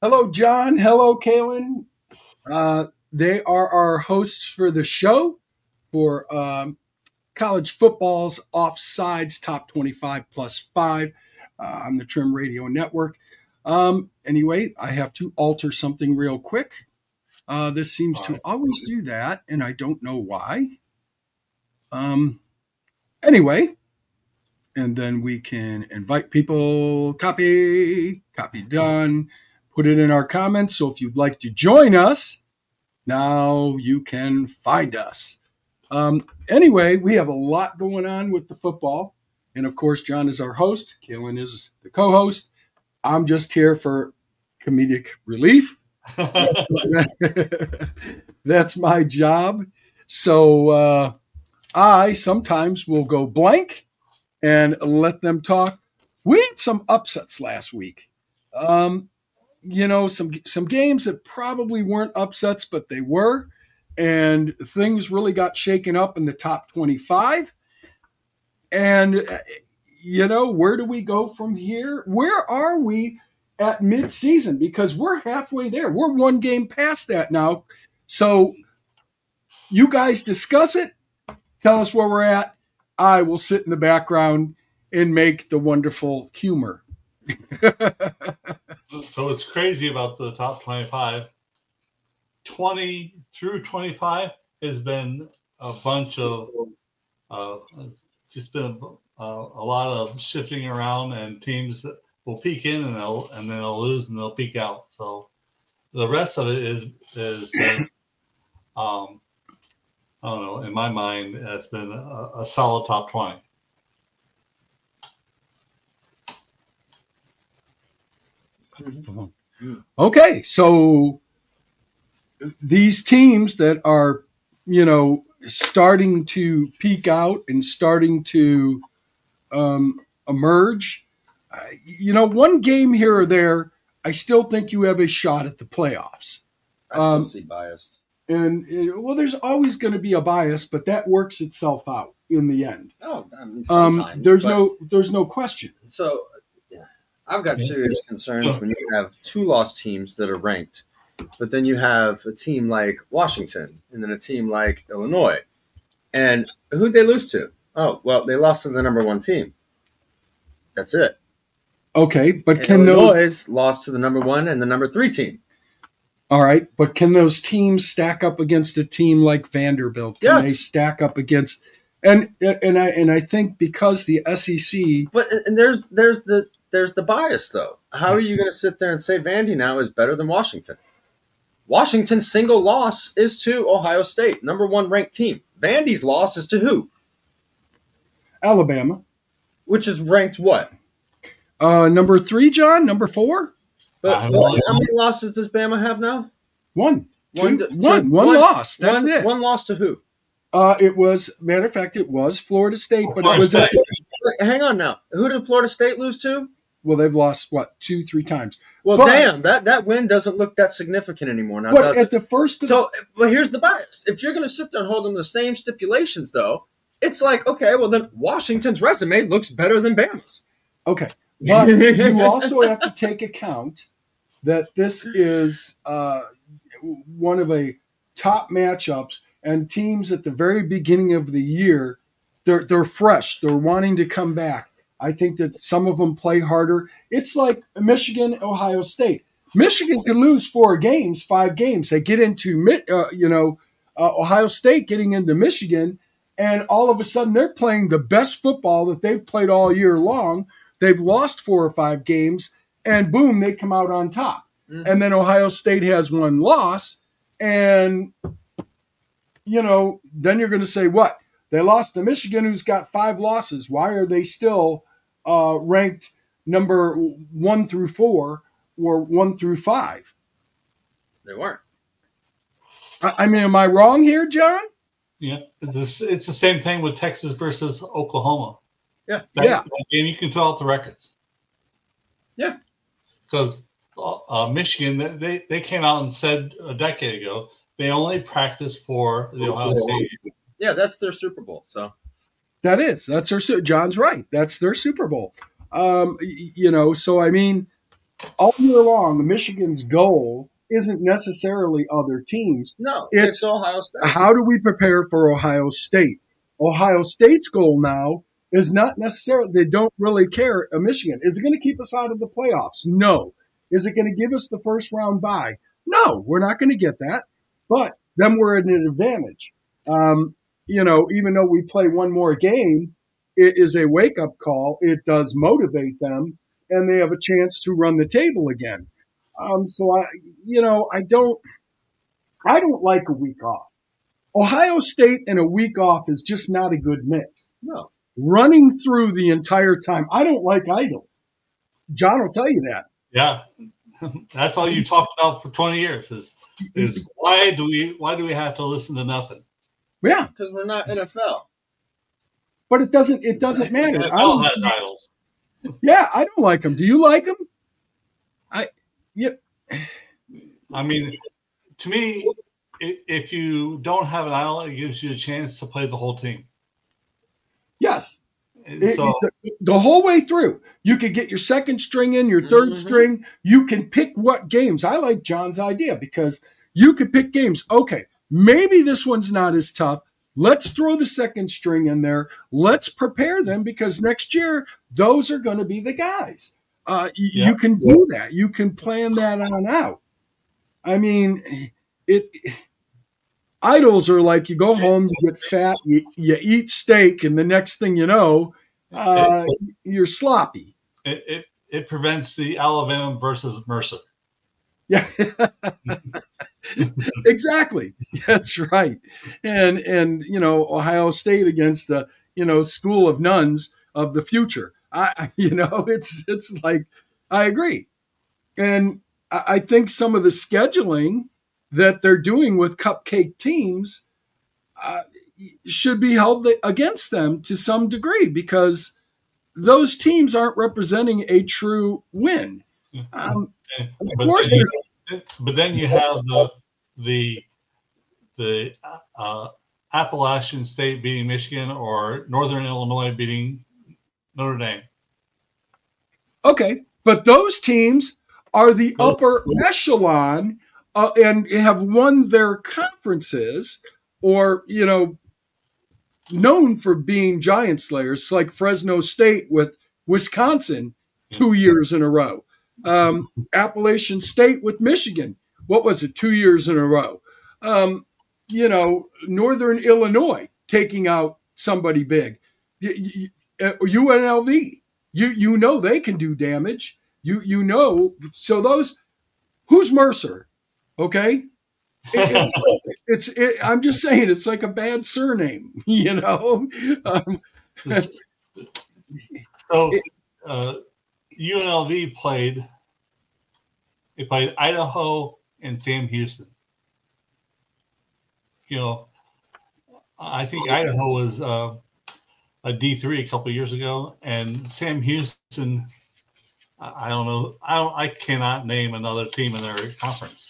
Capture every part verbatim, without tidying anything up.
Hello, John. Hello, Kaylin. Uh, they are our hosts for the show for um, college football's Offsides Top twenty-five plus five uh, on the Trim Radio Network. Um, anyway, I have to alter something real quick. Uh, this seems to always do that, and I don't know why. Um, anyway, and then we can invite people, copy, copy done, put it in our comments. So if you'd like to join us, now you can find us. Um, anyway, we have a lot going on with the football. And of course, John is our host. Kaylin is the co-host. I'm just here for comedic relief. That's my job. So uh, I sometimes will go blank and let them talk. We had some upsets last week. Um, you know, some some games that probably weren't upsets, but they were. And things really got shaken up in the top twenty-five. And, you know, where do we go from here? Where are we at midseason? Because we're halfway there. We're one game past that now. So you guys discuss it. Tell us where we're at. I will sit in the background and make the wonderful humor. So it's crazy about the top twenty-five. twenty through twenty-five has been a bunch of, uh, it's just been a, a lot of shifting around, and teams that will peak in and they'll and then they'll lose and they'll peak out. So the rest of it is is been, um, I don't know. In my mind, it's been a, a solid top twenty. Okay, so these teams that are, you know, starting to peak out and starting to um, emerge, uh, you know, one game here or there, I still think you have a shot at the playoffs. I still um, see biased. And, well, there's always going to be a bias, but that works itself out in the end. Oh, I mean, sometimes. Um, there's no, there's no question. So, yeah, I've got serious concerns when you have two lost teams that are ranked, but then you have a team like Washington and then a team like Illinois. And who'd they lose to? Oh, well, they lost to the number one team. That's it. Okay, but and can Illinois those lost to the number one and the number three team? All right, but can those teams stack up against a team like Vanderbilt? Can yeah. they stack up against and and I and I think because the S E C. But and there's there's the there's the bias though. How are you going to sit there and say Vandy now is better than Washington? Washington's single loss is to Ohio State, number one ranked team. Vandy's loss is to who? Alabama, which is ranked what? Uh, number three, John. Number four. But what, how many losses does Bama have now? One. One, two, two, one, one, one loss. That's one, it. One loss to who? Uh, it was, matter of fact, it was Florida State, but it was. A, hang on now. Who did Florida State lose to? Well, they've lost, what, two, three times. Well, but, damn, that, that win doesn't look that significant anymore now. But at the first. Of, so, but here's the bias. If you're going to sit there and hold them the same stipulations, though, it's like, okay, well, then Washington's resume looks better than Bama's. Okay. But you also have to take account that this is uh, one of a top matchups, and teams at the very beginning of the year, they're they're fresh. They're wanting to come back. I think that some of them play harder. It's like Michigan, Ohio State. Michigan can lose four games, five games. They get into, uh, you know, uh, Ohio State getting into Michigan, and all of a sudden they're playing the best football that they've played all year long. They've lost four or five games, and boom, they come out on top. Mm-hmm. And then Ohio State has one loss, and, you know, then you're going to say, what? They lost to Michigan, who's got five losses. Why are they still uh, ranked number one through four or one through five? They weren't. I, I mean, am I wrong here, John? Yeah, it's, it's the same thing with Texas versus Oklahoma. Yeah, that, yeah. That game, you can throw out the records. Yeah, because uh, Michigan, they, they came out and said a decade ago they only practice for the Ohio State. Yeah, that's their Super Bowl. So that is that's their. John's right. That's their Super Bowl. Um, you know, so I mean, all year long, Michigan's goal isn't necessarily other teams. No, It's it's Ohio State. how do we prepare for Ohio State? Ohio State's goal now is not necessarily, they don't really care. Uh, Michigan, is it going to keep us out of the playoffs? No. Is it going to give us the first round bye? No, we're not going to get that. But then we're at an advantage. Um, you know, even though we play one more game, it is a wake up call. It does motivate them, and they have a chance to run the table again. Um, so I, you know, I don't, I don't like a week off. Ohio State and a week off is just not a good mix. No. Running through the entire time, I don't like idols. John will tell you that. Yeah, that's all you talked about for twenty years. Is is why do we why do we have to listen to nothing? Yeah, Because we're not N F L. but it doesn't. It doesn't matter. N F I L don't has see- titles. yeah, I don't like them. Do you like them? I. Yep. I mean, to me, i- if you don't have an idol, it gives you a chance to play the whole team. Yes. And It- so it- the whole way through, you could get your second string in, your 3rd Mhm. string. You can pick what games. I like John's idea because you could pick games. Okay, maybe this one's not as tough. Let's throw the second string in there. Let's prepare them because next year those are going to be the guys. Uh, y- Yeah. You can do that. You can plan that on out. I mean, it. Idols are like you go home, you get fat, you, you eat steak, and the next thing you know, uh, you're sloppy. it, it it prevents the Alabama versus Mercer. Yeah, exactly. That's right. And and you know Ohio State against the you know school of nuns of the future. I you know it's it's like I agree, and I, I think some of the scheduling that they're doing with cupcake teams uh, should be held against them to some degree because those teams aren't representing a true win. Um, And- of but, course, then there's you, but then you have the the the uh, Appalachian State beating Michigan or Northern Illinois beating Notre Dame. okay, but those teams are the Those- upper echelon uh, and have won their conferences, or you know, known for being giant slayers, like Fresno State with Wisconsin two years in a row, um, Appalachian State with Michigan. What was it? Two years in a row. Um, you know, Northern Illinois taking out somebody big. Y- y- uh, U N L V. You you know they can do damage. You you know so those. Who's Mercer? Okay, It- it's it's. It, I'm just saying it's like a bad surname. You know. Um, So uh, U N L V played. They played Idaho and Sam Houston. You know, I think Idaho was uh, a D three a couple of years ago, and Sam Houston. I I don't know. I don't. I cannot name another team in their conference.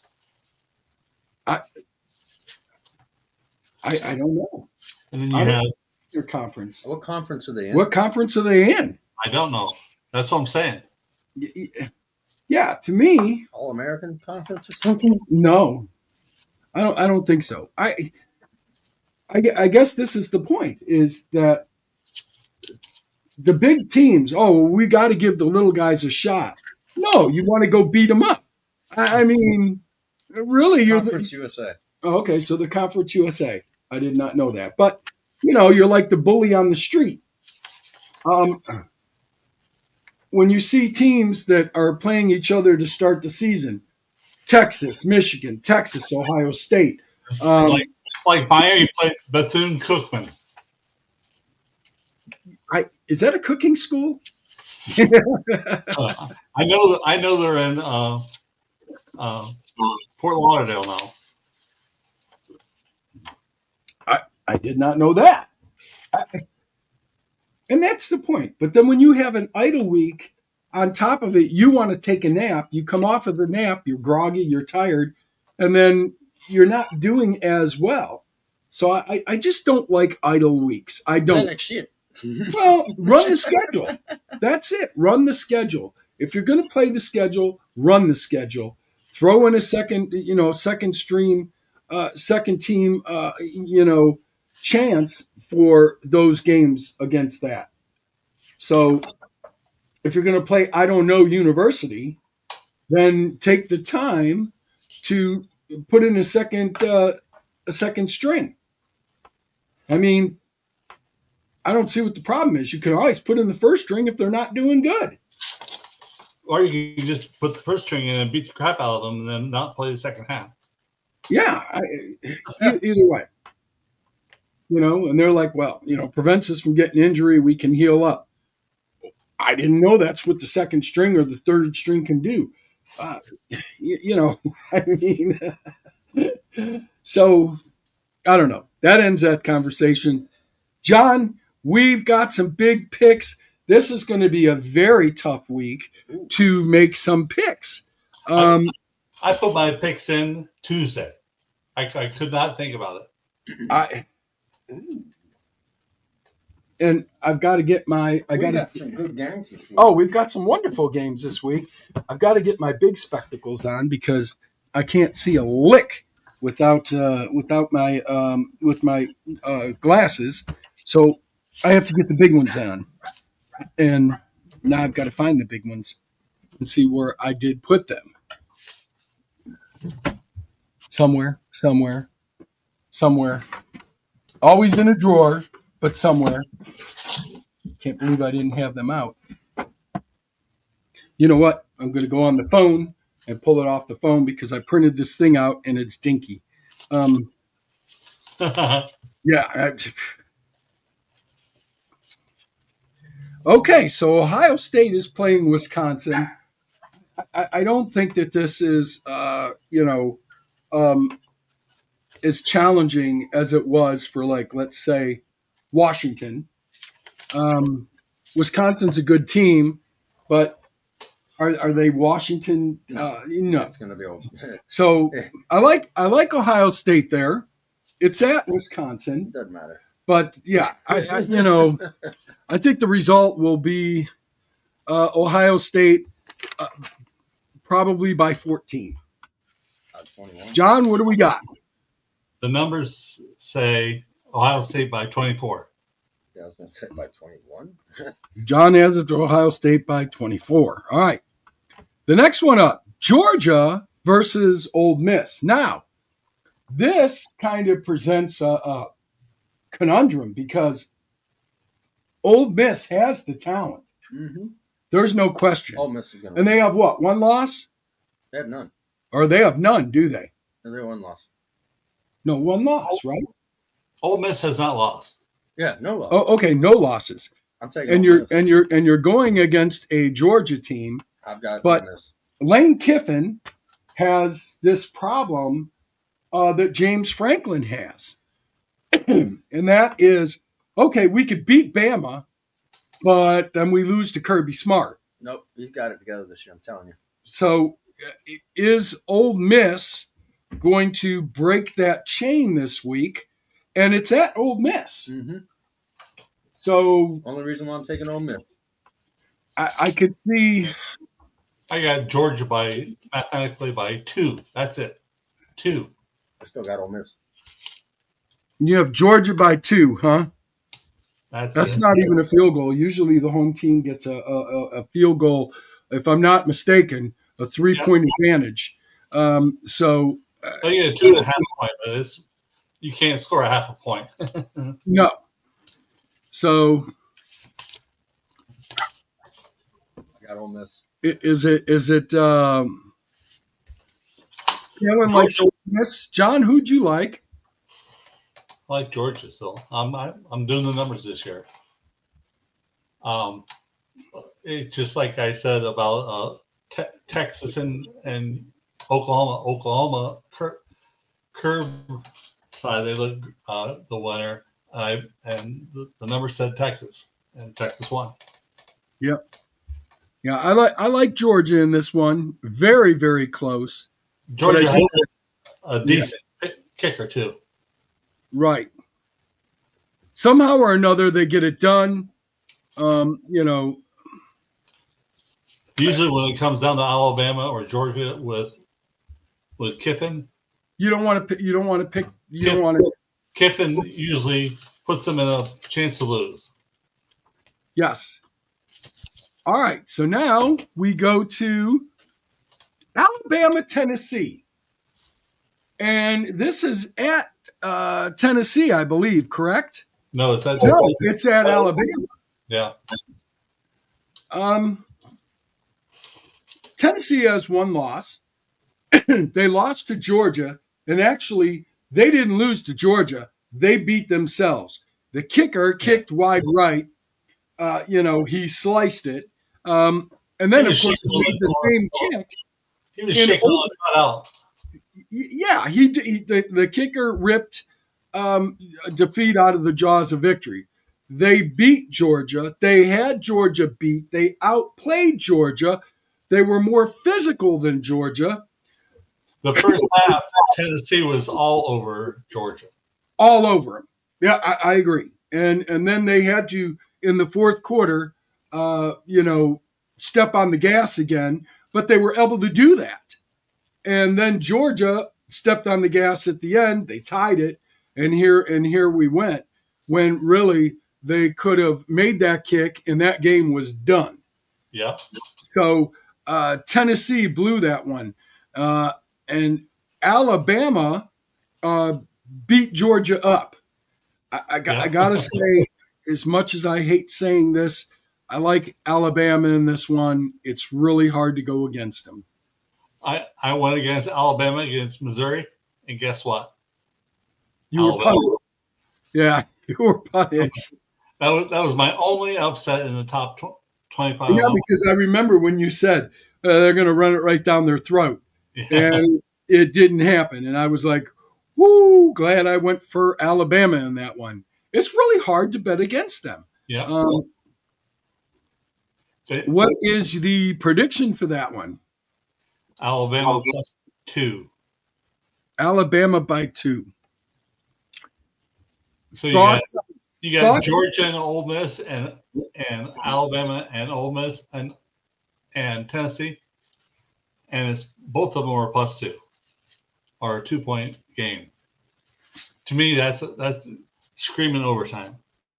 I I don't know And then you I don't- have. your conference. What conference are they in? What conference are they in? I don't know. That's what I'm saying. Y- y- Yeah, to me, All American Conference or something? no, I don't. I don't think so. I, I, gue- I guess this is the point: is that the big teams. Oh, we got to give the little guys a shot. No, you want to go beat them up. I, I mean, really, you're the, Conference U S A. oh, okay. So the Conference U S A. I did not know that, but you know, you're like the bully on the street. Um, when you see teams that are playing each other to start the season, Texas, Michigan, Texas, Ohio State. Um, Like- Like Miami played Bethune Cookman. I, is that a cooking school? Uh, I know that I know they're in uh, uh, Fort Lauderdale now. I did not know that. I- and that's the point. But then when you have an idle week on top of it, you want to take a nap. You come off of the nap, you're groggy, you're tired, and then you're not doing as well. So I, I just don't like idle weeks. I Yeah, don't. like shit. Well, run the schedule. That's it. Run the schedule. If you're going to play the schedule, run the schedule. Throw in a second, you know, second stream, uh, second team, uh, you know, chance for those games against that. So if you're going to play, I don't know, University, then take the time to put in a second, uh, a second string. I mean, I don't see what the problem is. You can always put in the first string if they're not doing good. Or you can just put the first string in and beat the crap out of them and then not play the second half. Yeah, I, either way. You know, and they're like, well, you know, prevents us from getting injury, we can heal up. I didn't know that's what the second string or the third string can do. Uh, you, you know, I mean, so I don't know. That ends that conversation. John, we've got some big picks. This is going to be a very tough week to make some picks. Um, I, I put my picks in Tuesday. I, I could not think about it. I and I've got to get my. I got got some good games this week. Oh, we've got some wonderful games this week. I've got to get my big spectacles on because I can't see a lick without uh, without my um, with my uh, glasses. So I have to get the big ones on, and now I've got to find the big ones and see where I did put them. Somewhere, somewhere, somewhere. Always in a drawer, but somewhere. Can't believe I didn't have them out. You know what? I'm going to go on the phone and pull it off the phone because I printed this thing out and it's dinky. Um, yeah. I, okay, so Ohio State is playing Wisconsin. I, I don't think that this is, uh, you know, um, as challenging as it was for, like, let's say, Washington. Um, Wisconsin's a good team, but are are they Washington? Uh, no, It's going to be over. So I like I like Ohio State there. It's at Wisconsin, Doesn't matter. but yeah, I, I you know I think the result will be uh, Ohio State uh, probably by fourteen. Uh, twenty-one. John, what do we got? The numbers say Ohio State by twenty-four. Yeah, I was going to say by twenty-one. John has it to Ohio State by twenty-four. All right. The next one up, Georgia versus Ole Miss. Now, this kind of presents a, a conundrum because Ole Miss has the talent. Mm-hmm. There's no question. Ole Miss is going to And they have what? One loss? They have none. Or they have none, do they? No, they have one loss. No, one loss, right? Ole Miss has not lost. Yeah, no loss. Oh, okay, no losses. I'm taking And Ole you're Miss. and you're and you're going against a Georgia team. I've got but- Ole Miss. Lane Kiffin has this problem uh, that James Franklin has. And that is, okay, we could beat Bama, but then we lose to Kirby Smart. Nope, he's got it together this year, I'm telling you. So uh, is Ole Miss going to break that chain this week? And it's at Ole Miss. Mm-hmm. So Only reason why I'm taking Ole Miss. I, I could see... I got Georgia by mathematically by two. That's it. Two. I still got Ole Miss. You have Georgia by two, huh? That's, That's it. not even a field goal. Usually the home team gets a, a, a field goal, if I'm not mistaken, a three-point yeah. advantage. Um, so uh, I get a two and a half point, but it's you can't score a half a point. No. So I got Ole Miss. Is it is it um Kellen likes Ole Miss? John, who'd you like? I like Georgia still. I'm I, I'm doing the numbers this year. Um, it's just like I said about uh, te- Texas and, and Oklahoma. Oklahoma cur- curve side they look uh, the winner. I and the, the number said Texas, and Texas won. Yep. Yeah, I like I like Georgia in this one. Very very close. Georgia has a decent yeah. kicker too. Right. Somehow or another, they get it done. Um, you know, Usually, when it comes down to Alabama or Georgia with with Kiffin, You don't want to. You don't want to pick. You Kiff- don't want to. Kiffin usually puts them in a chance to lose. Yes. All right. So now we go to Alabama, Tennessee, and this is at uh, Tennessee, I believe. Correct? No, it's at No, it's at Alabama. yeah. Um, Tennessee has one loss. They lost to Georgia, and actually, they didn't lose to Georgia. They beat themselves. The kicker kicked wide right. Uh, you know, he sliced it. Um, and then, He of was course, he shaking did the on same the kick. He was In shaking all the cut out. Y- Yeah, he, d- he the, the kicker ripped um, defeat out of the jaws of victory. They beat Georgia. They had Georgia beat. They outplayed Georgia. They were more physical than Georgia. The first half, Tennessee was all over Georgia. All over them. Yeah, I, I agree. And and then they had to, in the fourth quarter, uh, you know, step on the gas again, but they were able to do that. And then Georgia stepped on the gas at the end. They tied it, and here and here we went. When really they could have made that kick, and that game was done. Yeah. So uh, Tennessee blew that one, uh, and Alabama uh, beat Georgia up. I, I, got, Yeah. I gotta say, as much as I hate saying this, I like Alabama in this one. It's really hard to go against them. I, I went against Alabama against Missouri, and guess what? You were Alabama. punished. Yeah, you were punished. That was that was my only upset in the top tw- twenty-five. Yeah, because I remember when you said uh, they're going to run it right down their throat, Yeah. and it didn't happen. And I was like, "Woo! Glad I went for Alabama in that one." It's really hard to bet against them. Yeah. Um, They- what is the prediction for that one? Alabama plus two. Alabama by two. So you got, Thoughts? you got thoughts? Georgia and Ole Miss, and and Alabama and Ole Miss and and Tennessee, and it's both of them are plus two, or a two point game. To me, that's that's screaming overtime.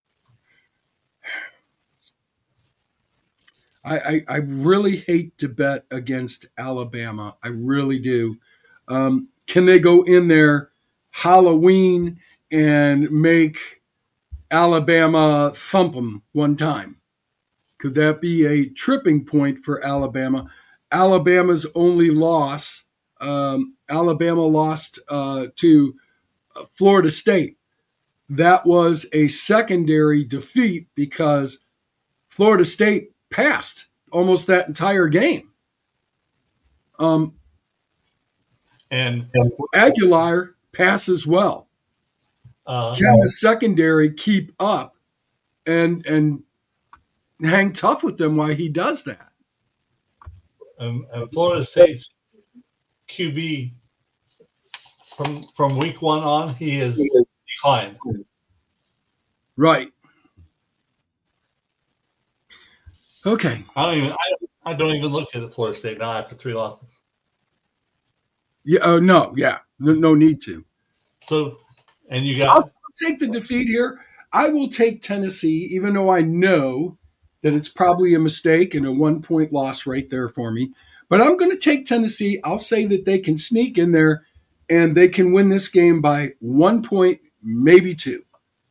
I, I, I really hate to bet against Alabama. I really do. Um, can they go in there Halloween and make Alabama thump them one time? Could that be a tripping point for Alabama? Alabama's only loss, um, Alabama lost uh, to Florida State. That was a secondary defeat because Florida State passed almost that entire game. Um, And Aguilar passes well. uh, Can the secondary keep up and and hang tough with them while he does that? and, and Florida State's Q B from from week one on, he has declined. Right. Okay. I don't even I, I don't even look at Florida State now after three losses. Yeah. Oh no. Yeah. No, no need to. So, and you I'll got take the defeat here. I will take Tennessee, even though I know that it's probably a mistake and a one point loss right there for me. But I'm going to take Tennessee. I'll say that they can sneak in there and they can win this game by one point, maybe two.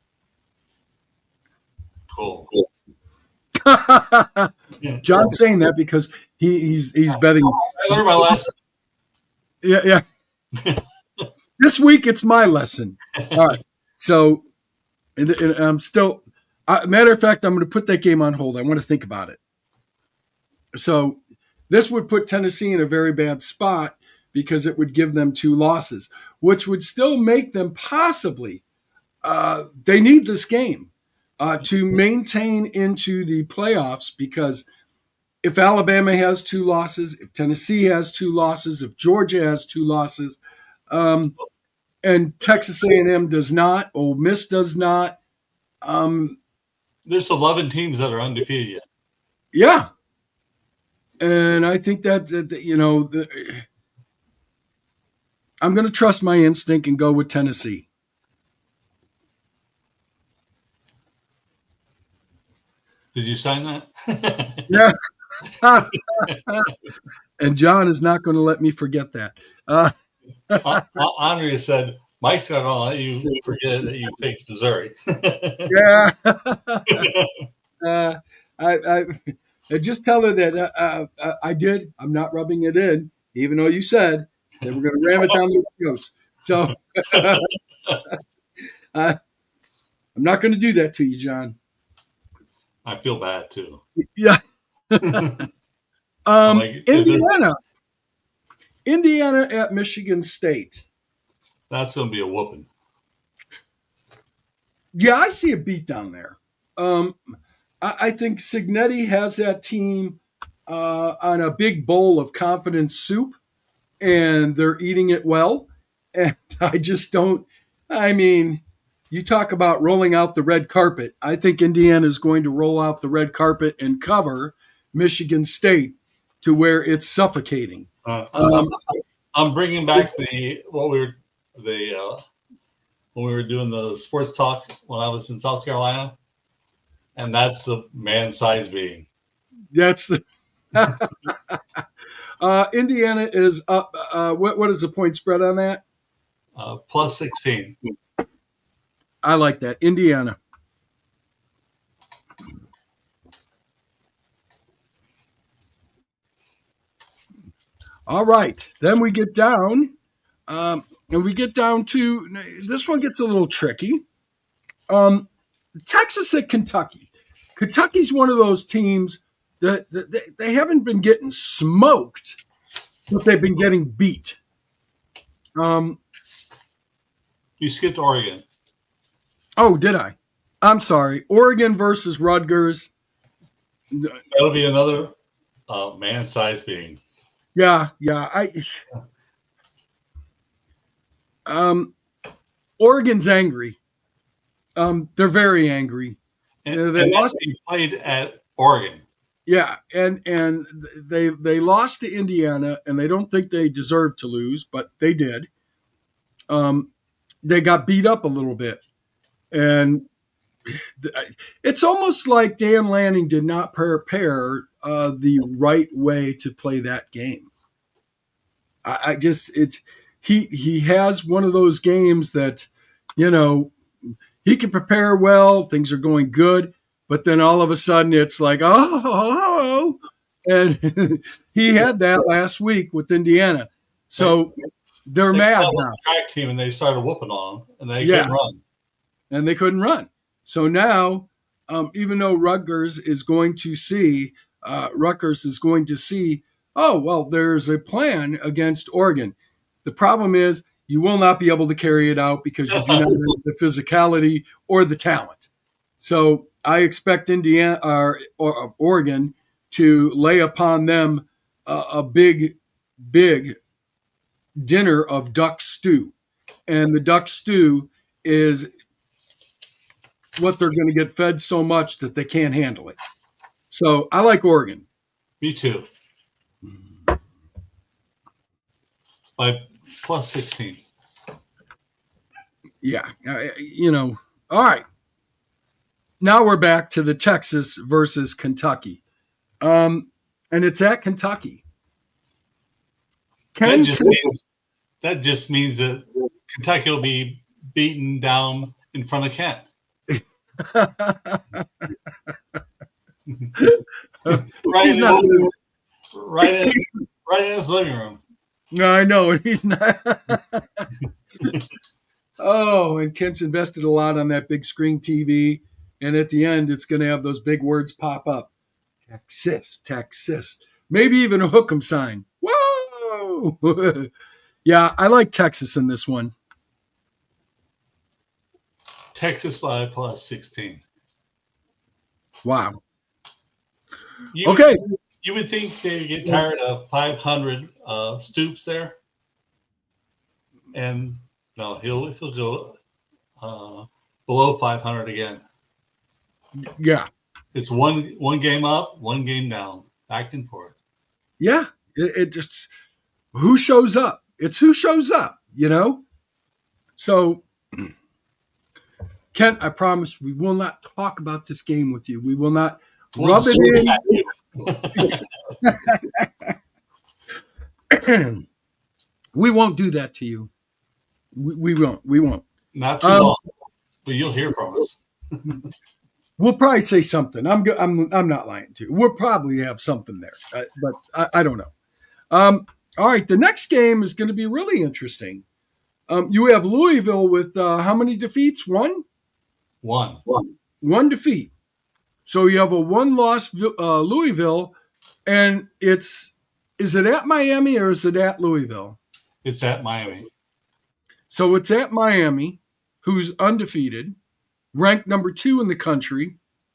cool. Yeah. John's saying that because he, he's he's betting. I learned my lesson. Yeah, yeah. This week it's my lesson. All right. So, and, and I'm still. Uh, matter of fact, I'm going to put that game on hold. I want to think about it. So, this would put Tennessee in a very bad spot because it would give them two losses, which would still make them possibly. Uh, they need this game uh, to maintain into the playoffs because if Alabama has two losses, if Tennessee has two losses, if Georgia has two losses, um, and Texas A and M does not, Ole Miss does not, um, There's eleven teams that are undefeated yet. yeah, And I think that, that you know, the, I'm going to trust my instinct and go with Tennessee. Did you sign that? Yeah. And John is not going to let me forget that. Uh, Andrea said, Mike's not going to let you forget that you picked Missouri. Yeah. uh, I, I just tell her that uh, uh, I did. I'm not rubbing it in, even though you said they were going to ram it down their throats. So uh, I'm not going to do that to you, John. I feel bad too. Yeah. um, like, Indiana. Indiana at Michigan State. That's going to be a whooping. Yeah, I see a beat down there. Um, I, I think Cignetti has that team uh, on a big bowl of confidence soup, and they're eating it well. And I just don't, I mean, you talk about rolling out the red carpet. I think Indiana is going to roll out the red carpet and cover Michigan State to where it's suffocating. Uh, um, I'm, I'm bringing back the what we were the uh, when we were doing the sports talk when I was in South Carolina, and that's the man size being. That's the uh, Indiana is up. Uh, what what is the point spread on that? Uh, plus sixteen. I like that. Indiana. All right. Then we get down, um, and we get down to this one gets a little tricky. Um, Texas at Kentucky. Kentucky's one of those teams that, that they, they haven't been getting smoked, but they've been getting beat. Um, you skipped Oregon. Oh, did I? I'm sorry. Oregon versus Rutgers. That'll be another uh, man-sized being. Yeah, yeah. I. Um, Oregon's angry. Um, they're very angry. And, uh, they and lost. They played at Oregon. Yeah, and and they they lost to Indiana, and they don't think they deserved to lose, but they did. Um, they got beat up a little bit. And it's almost like Dan Lanning did not prepare uh, the right way to play that game. I, I just it he he has one of those games that, you know, he can prepare well, things are going good, but then all of a sudden it's like, oh, oh, oh. And he had that last week with Indiana. So they're they mad now. The track team and they started whooping on them, and they yeah. couldn't run. And they couldn't run. So now, um, even though Rutgers is going to see, uh, Rutgers is going to see, oh, well, there's a plan against Oregon. The problem is you will not be able to carry it out because you do not have the physicality or the talent. So I expect Indiana or, or Oregon to lay upon them a, a big, big dinner of duck stew. And the duck stew is what they're going to get fed so much that they can't handle it. So I like Oregon. Me too. By plus sixteen. Yeah. Uh, you know, all right. Now we're back to the Texas versus Kentucky. Um, and it's at Kentucky. Can that, just means, that just means that Kentucky will be beaten down in front of Kent. right, in not, his, right, in, right in his living room. No, I know, and he's not. Oh, and Kent's invested a lot on that big screen T V, and at the end, it's going to have those big words pop up: Texas, Texas, maybe even a hook 'em sign. Whoa! Yeah, I like Texas in this one. Texas by plus sixteen. Wow. You okay. Would, you would think they get tired of five hundred uh, Stoops there. And no, he'll, he'll go uh, below five hundred again. Yeah. It's one one game up, one game down, back and forth. Yeah, it, it just who shows up. It's who shows up, you know. So, Kent, I promise we will not talk about this game with you. We will not rub it in. We won't do that to you. We, we won't. We won't. Not too um, long, but you'll hear from us. We'll probably say something. I'm go- I'm I'm not lying to you. We'll probably have something there, uh, but I, I don't know. Um, all right, the next game is going to be really interesting. Um, you have Louisville with uh, how many defeats? One? One. One. One defeat. So you have a one-loss uh, Louisville, and it's is it at Miami or is it at Louisville? It's at Miami. So it's at Miami, who's undefeated, ranked number two in the country.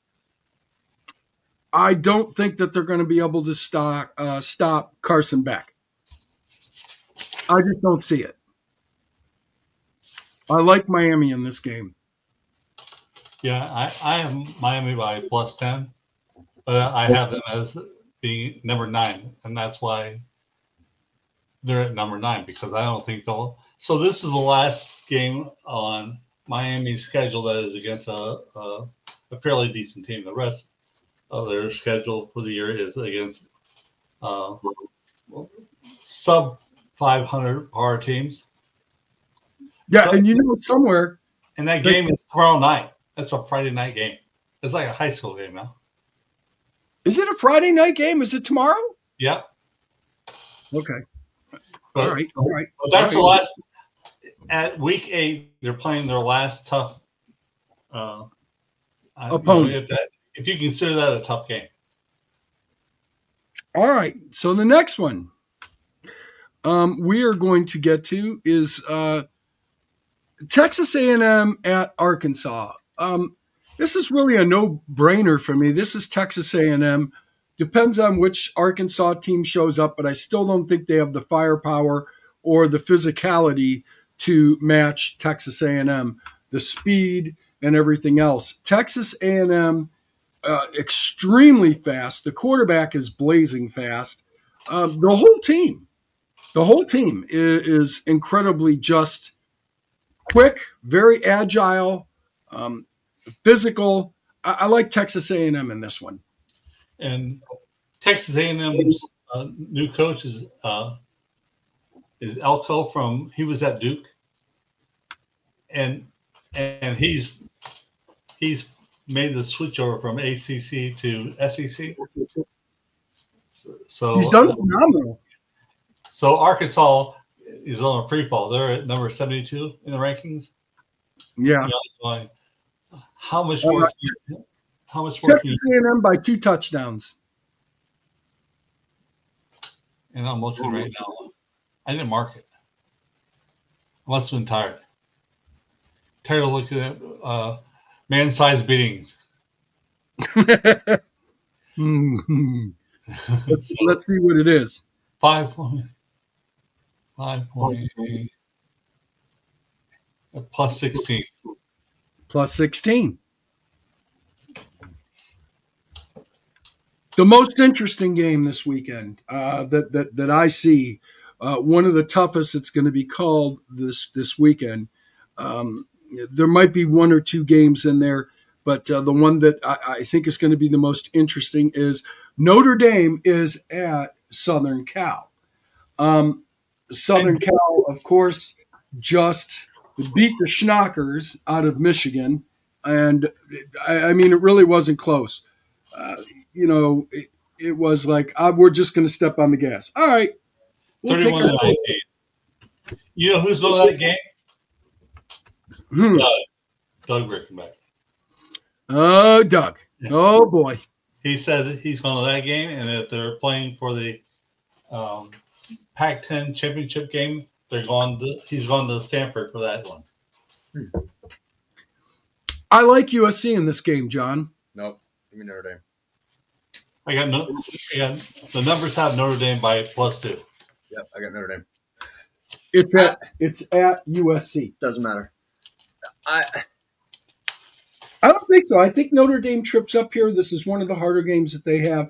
I don't think that they're going to be able to stop uh, stop Carson Beck. I just don't see it. I like Miami in this game. Yeah, I, I have Miami by plus ten, but I have them as being number nine, and that's why they're at number nine, because I don't think they'll. So this is the last game on Miami's schedule that is against a, a, a fairly decent team. The rest of their schedule for the year is against uh, sub five hundred par teams. Yeah, so, and you know somewhere. And that game is tomorrow night. That's a Friday night game. It's like a high school game now. Is it a Friday night game? Is it tomorrow? Yep. Okay. But, all right. All right. But that's all right. the last. At week eight, they're playing their last tough uh, opponent. You know, if, that, if you consider that a tough game. All right. So the next one um, we are going to get to is uh, Texas A and M at Arkansas. Um, this is really a no-brainer for me. This is Texas A and M. Depends on which Arkansas team shows up, but I still don't think they have the firepower or the physicality to match Texas A and M, the speed and everything else. Texas A and M, uh, extremely fast. The quarterback is blazing fast. Um, the whole team, the whole team is, is incredibly just quick, very agile, um, physical. I, I like Texas A and M in this one. And Texas A and M's uh, new coach is uh, is Elko from he was at Duke, and and he's he's made the switch over from A C C to S E C. So, so he's done phenomenal. So Arkansas is on a free fall. They're at number seventy-two in the rankings. Yeah. Like, how much more? Uh, how much more? Texas A and M by two touchdowns. And I'm looking right now. I didn't mark it. I must have been tired. Tired of looking at uh, man-sized beatings. mm-hmm. let's, let's see what it is. Five point, five point eight, plus sixteen. Plus sixteen. The most interesting game this weekend uh, that, that that I see, uh, one of the toughest it's going to be called this this weekend. Um, there might be one or two games in there, but uh, the one that I, I think is going to be the most interesting is Notre Dame is at Southern Cal. Um, Southern Cal, of course, just beat the Schnockers out of Michigan, and I, I mean it really wasn't close. Uh, you know, it, it was like, uh, we're just going to step on the gas. All right. We'll thirty-one to nineteen. You know who's going to that game? Hmm. Doug. Doug Rickenback. Oh, Doug. Yeah. Oh, boy. He said he's going to that game, and that they're playing for the um, Pac ten championship game. They're going to, he's going to Stanford for that one. Hmm. I like U S C in this game, John. Nope. Give me Notre Dame. I got no. I got the numbers have Notre Dame by plus two. Yep, I got Notre Dame. It's at it's at U S C. Doesn't matter. I I don't think so. I think Notre Dame trips up here. This is one of the harder games that they have.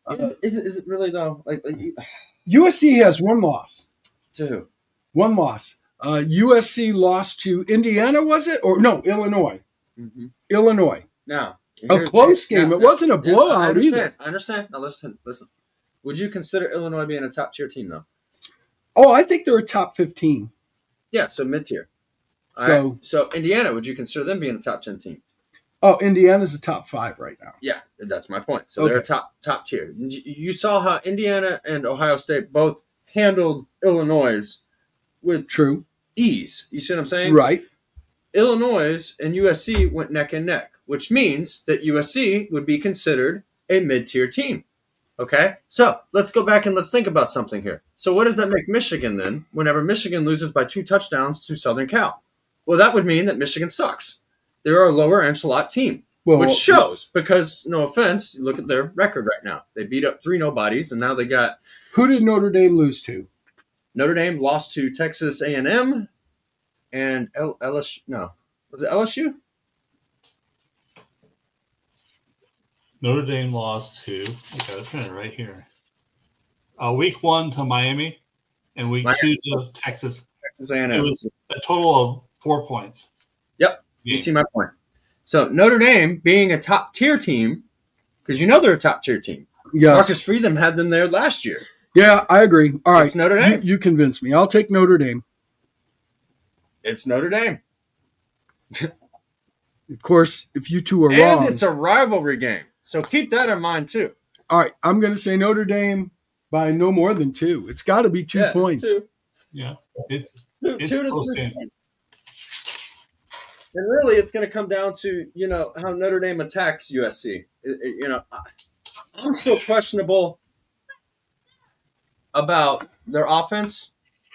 Uh, is it? Is it really though? Like, like you- U S C has one loss. to who? One loss. Uh, U S C lost to Indiana, was it? Or no, Illinois. Mm-hmm. Illinois. Now, A here's- close game. now- It wasn't a yeah, I blowout understand. either. I understand. Now listen, listen. Would you consider Illinois being a top tier team though? Oh, I think they're a top fifteen. Yeah, so mid tier. All So- right. So Indiana, would you consider them being a top ten team? Oh, Indiana's a top five right now. Yeah, that's my point. So they're a Okay. top top tier. You you saw how Indiana and Ohio State both handled Illinois with True. ease. You see what I'm saying? Right. Illinois and U S C went neck and neck, which means that U S C would be considered a mid-tier team. Okay? So let's go back and let's think about something here. So what does that make Michigan then whenever Michigan loses by two touchdowns to Southern Cal? Well, that would mean that Michigan sucks. They're a lower echelon team, Well, which shows because, no offense, look at their record right now. They beat up three nobodies, and now they got who did Notre Dame lose to? Notre Dame lost to Texas A and M and L- LSU. No, was it L S U? Notre Dame lost to, I got it printed right here. Uh, week one to Miami, and week Miami. two to Texas. Texas A and It M. was a total of four points. Yep. You see my point. So Notre Dame being a top tier team, because you know they're a top tier team. Yes. Marcus Freedom had them there last year. Yeah, I agree. All right. It's Notre You, Dame. you convinced me. I'll take Notre Dame. It's Notre Dame. Of course, if you two are And wrong. it's a rivalry game. So keep that in mind too. All right. I'm going to say Notre Dame by no more than two. It's got to be two Yeah, points. Two, Yeah. It, two, it's two to close three. game. And really, it's going to come down to, you know, how Notre Dame attacks U S C. It- it- you know, I- I'm still questionable about their offense.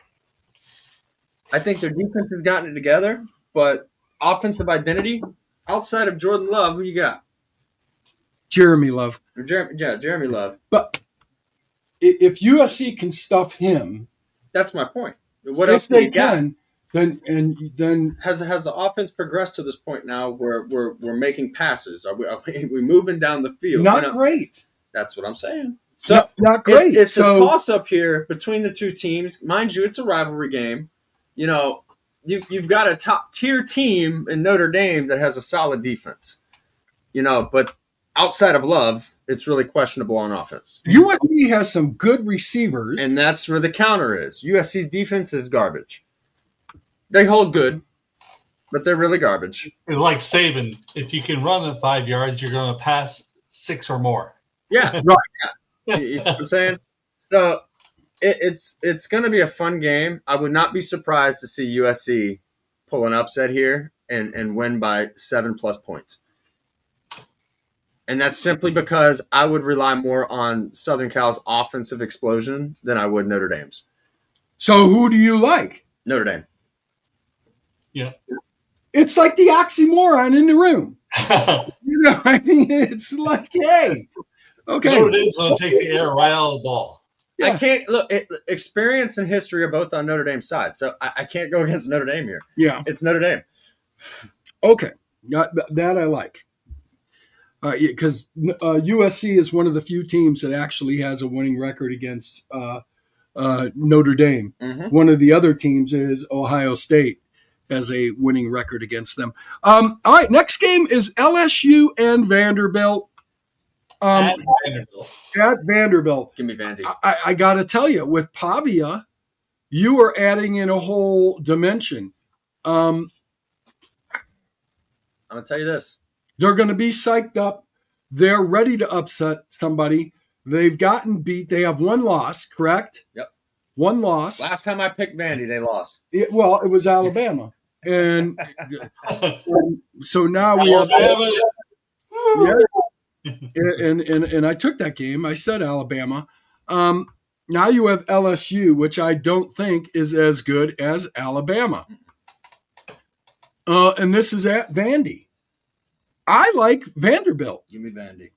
I think their defense has gotten it together, but offensive identity, outside of Jordan Love, who you got? Jeremy Love. Or Jeremy, yeah, Jeremy Love. But i- if U S C can stuff him, That's my point. What if else do they you got? can, then and then Has has the offense progressed to this point now where we're we're making passes? Are we are we, we moving down the field? not You know, great. that's what I'm saying. So not, not great. It's, it's so a toss up here between the two teams. Mind you, it's a rivalry game. You know, you, you've got a top tier team in Notre Dame that has a solid defense. You know, but outside of Love, it's really questionable on offense. U S C has some good receivers. And that's where the counter is. U S C's defense is garbage. They hold good, but they're really garbage. It's like Saban. If you can run at five yards, you're going to pass six or more. Yeah, Right. Yeah. You, you know what I'm saying? So it, it's it's going to be a fun game. I would not be surprised to see U S C pull an upset here and, and win by seven plus points. And that's simply because I would rely more on Southern Cal's offensive explosion than I would Notre Dame's. So who do you like? Notre Dame. Yeah. It's like the oxymoron in the room. You know, I mean, it's like, hey, okay. Notre Dame's going to take the air right out of the ball. Yeah. I can't look. It, experience and history are both on Notre Dame's side, so I, I can't go against Notre Dame here. Yeah. It's Notre Dame. Okay. That, that I like. Because uh, uh, U S C is one of the few teams that actually has a winning record against uh, uh, Notre Dame. Mm-hmm. One of the other teams is Ohio State has a winning record against them. Um, all right, next game is L S U and Vanderbilt. Um, At Vanderbilt. at Vanderbilt. Give me Vandy. I, I got to tell you, with Pavia, you are adding in a whole dimension. Um, I'm gonna tell you this. they're going to be psyched up. They're ready to upset somebody. They've gotten beat. They have one loss, correct? Yep. One loss. Last time I picked Vandy, they lost. It, well, it was Alabama. And so now we have. Alabama. Yeah. And, and, and I took that game. I said Alabama. Um, now you have L S U, which I don't think is as good as Alabama. Uh, and this is at Vandy. I like Vanderbilt. Give me Vandy.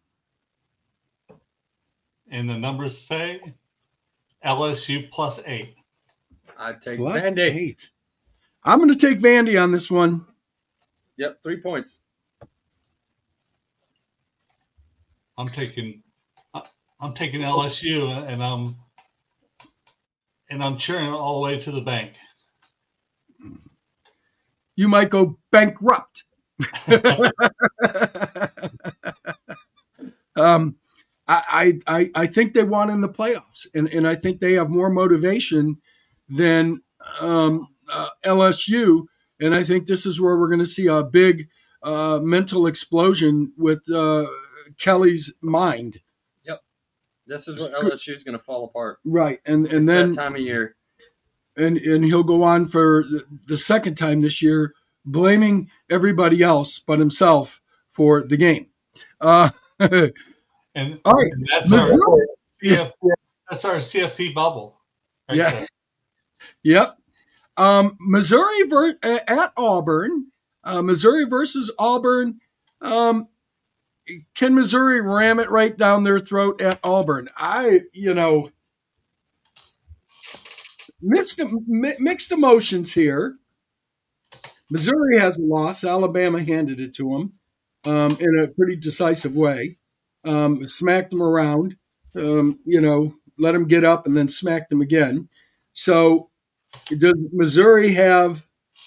And the numbers say L S U plus eight. I'd take Plus Vandy. eight. I'm going to take Vandy on this one. Yep, three points. I'm taking. I'm taking L S U, and I'm and I'm cheering all the way to the bank. You might go bankrupt. um, I, I I think they won in the playoffs, and, and I think they have more motivation than um, uh, L S U. And I think this is where we're going to see a big uh, mental explosion with uh, Kelly's mind. Yep, this is what L S U is going to fall apart. Right, and and it's then that time of year, and and he'll go on for the second time this year, blaming everybody else but himself for the game. Uh, and, all right, and that's, our C F, that's our C F P bubble. Right yeah. There. Yep. Um, Missouri ver- at Auburn. Uh, Missouri versus Auburn. Um, can Missouri ram it right down their throat at Auburn? I, you know, mixed mixed emotions here. Missouri has a loss. Alabama handed it to them um, in a pretty decisive way. Um, smacked them around. Um, you know, let them get up and then smack them again. So, does Missouri have?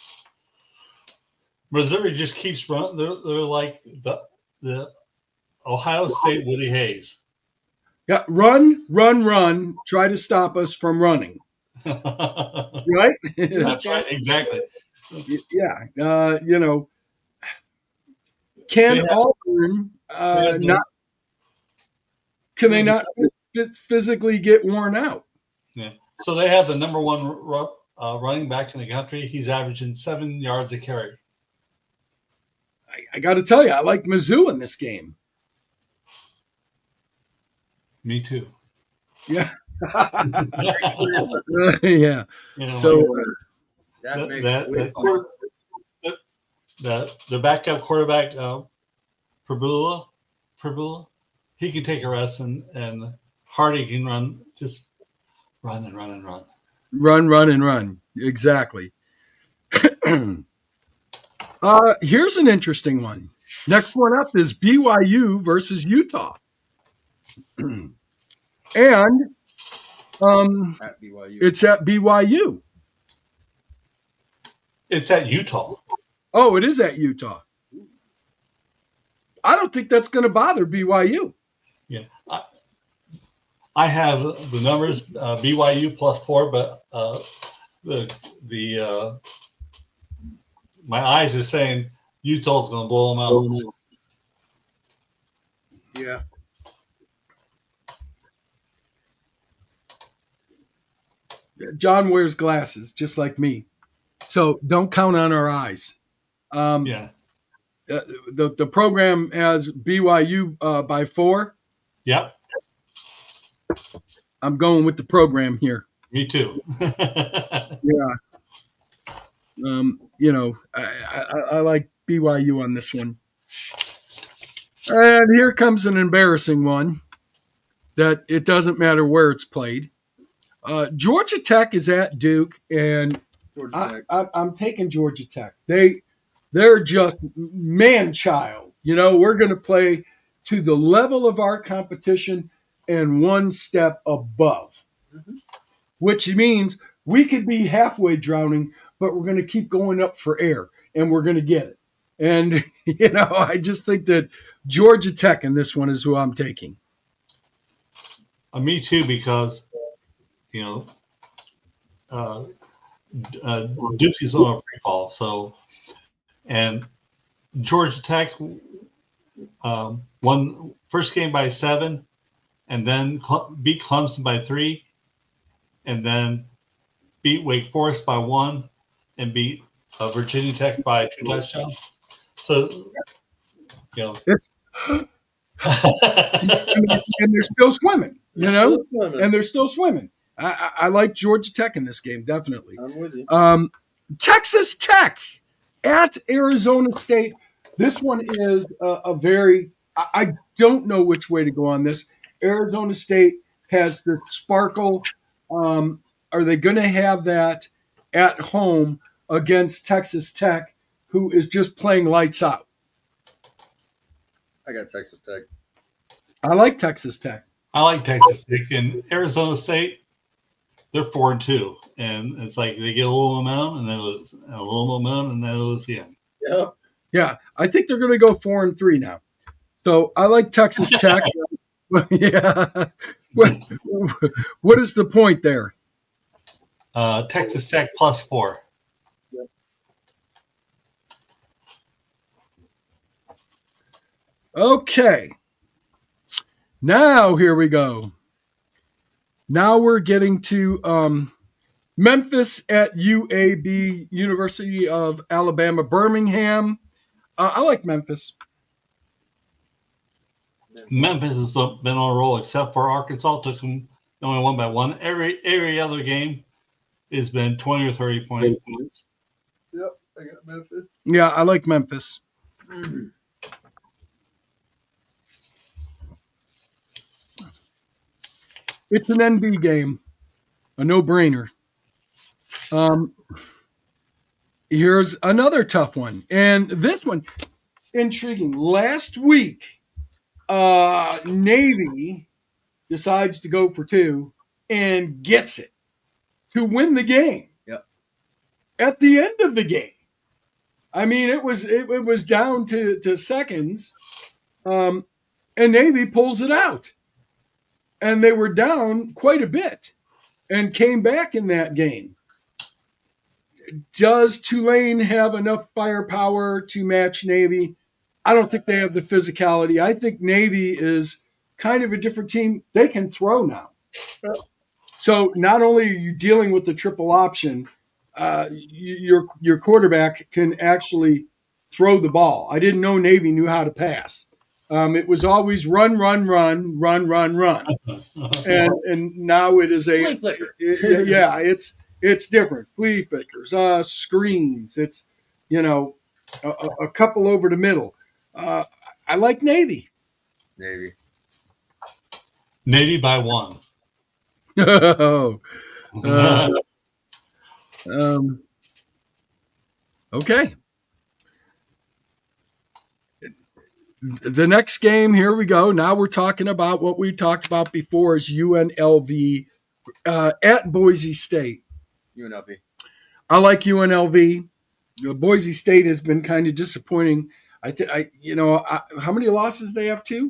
Missouri just keeps running. They're, they're like the the Ohio State Woody Hayes. Yeah, run, run, run. Try to stop us from running. Right? That's right. Exactly. Yeah. Uh, you know, can have, Auburn uh, not? Can they not physically get worn out? Yeah. So they have the number one uh, running back in the country. He's averaging seven yards a carry. I, I got to tell you, I like Mizzou in this game. Me too. Yeah. uh, yeah. You know, so like, that, that, makes that, that, quarter, that, that the backup quarterback, uh, Perbula, Perbula, he can take a rest, and and Hardy can run, just run and run and run, run, run and run. Exactly. uh, here's an interesting one. Next one up is B Y U versus Utah. And um, at B Y U. It's at B Y U. It's at Utah. Oh, it is at Utah. I don't think that's going to bother B Y U. Yeah. I, I have the numbers, uh, B Y U plus four, but uh, the the uh, my eyes are saying Utah's going to blow them out. Yeah. John wears glasses, just like me. So don't count on our eyes. Um, yeah. Uh, the, the program has B Y U uh, by four. Yep. I'm going with the program here. Me too. Yeah. Um, you know, I, I, I like B Y U on this one. And here comes an embarrassing one that it doesn't matter where it's played. Uh, Georgia Tech is at Duke, and I, I, I'm taking Georgia Tech. They, they're just man-child. You know, we're going to play to the level of our competition and one step above, mm-hmm. which means we could be halfway drowning, but we're going to keep going up for air, and we're going to get it. And, you know, I just think that Georgia Tech in this one is who I'm taking. Uh, me too, because you know, uh, uh, Duke is on a free fall. So, and Georgia Tech um, won first game by seven, and then Cle- beat Clemson by three, and then beat Wake Forest by one, and beat uh, Virginia Tech by two touchdowns. So, you know, and, and they're still swimming. You they're know, swimming. and they're still swimming. I, I, I like Georgia Tech in this game, definitely. I'm with you. Um, Texas Tech at Arizona State. This one is a, a very – I don't know which way to go on this. Arizona State has the sparkle. Um, are they going to have that at home against Texas Tech, who is just playing lights out? I got Texas Tech. I like Texas Tech. I like Texas Tech and Arizona State. They're four and two, and it's like they get a little momentum and they lose, and a little momentum and they lose again. Yep. Yeah, I think they're going to go four and three now. So I like Texas Tech. Yeah. What, what is the point there? Uh, Texas Tech plus four. Yep. Okay. Now here we go. Now we're getting to um, Memphis at U A B, University of Alabama, Birmingham. Uh, I like Memphis. Memphis has been on a roll, except for Arkansas. Took them they only won by one. Every every other game has been twenty or thirty points. Yep, I got Memphis. Yeah, I like Memphis. Mm. It's an N B game, a no-brainer. Um, here's another tough one, and this one intriguing. Last week, uh, Navy decides to go for two and gets it to win the game. Yep. At the end of the game, I mean, it was it, it was down to to seconds, um, and Navy pulls it out. And they were down quite a bit and came back in that game. Does Tulane have enough firepower to match Navy? I don't think they have the physicality. I think Navy is kind of a different team. They can throw now. So not only are you dealing with the triple option, uh, your, your quarterback can actually throw the ball. I didn't know Navy knew how to pass. Um, it was always run, run, run, run, run, run, and and now it is a Flea flicker. it, yeah, it's it's different. Flea flickers, uh, screens. It's you know a, a couple over the middle. Uh, I like Navy. Navy. Navy by one. Oh, uh, um, okay. The next game, here we go. Now we're talking about what we talked about before is U N L V uh, at Boise State. U N L V. I like U N L V. You know, Boise State has been kind of disappointing. I think, I you know, I, how many losses they have? Two?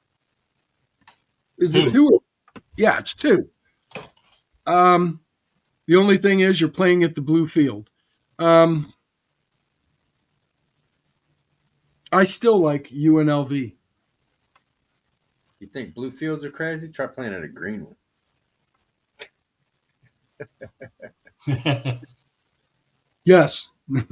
Is two. it two? Yeah, it's two. Um, the only thing is you're playing at the Blue Field. Um, I still like U N L V. You think blue fields are crazy? Try playing at a green one. Yes.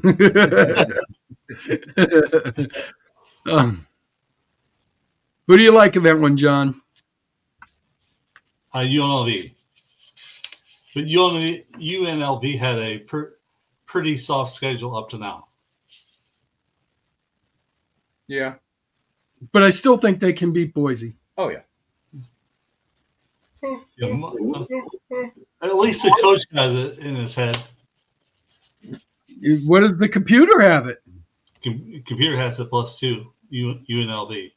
um, who do you like in that one, John? Uh, U N L V. But U N L V had a per, pretty soft schedule up to now. Yeah. But I still think they can beat Boise. Oh, yeah. Yeah, at least the coach has it in his head. What does the computer have it? Com- computer has it plus two, U- UNLV.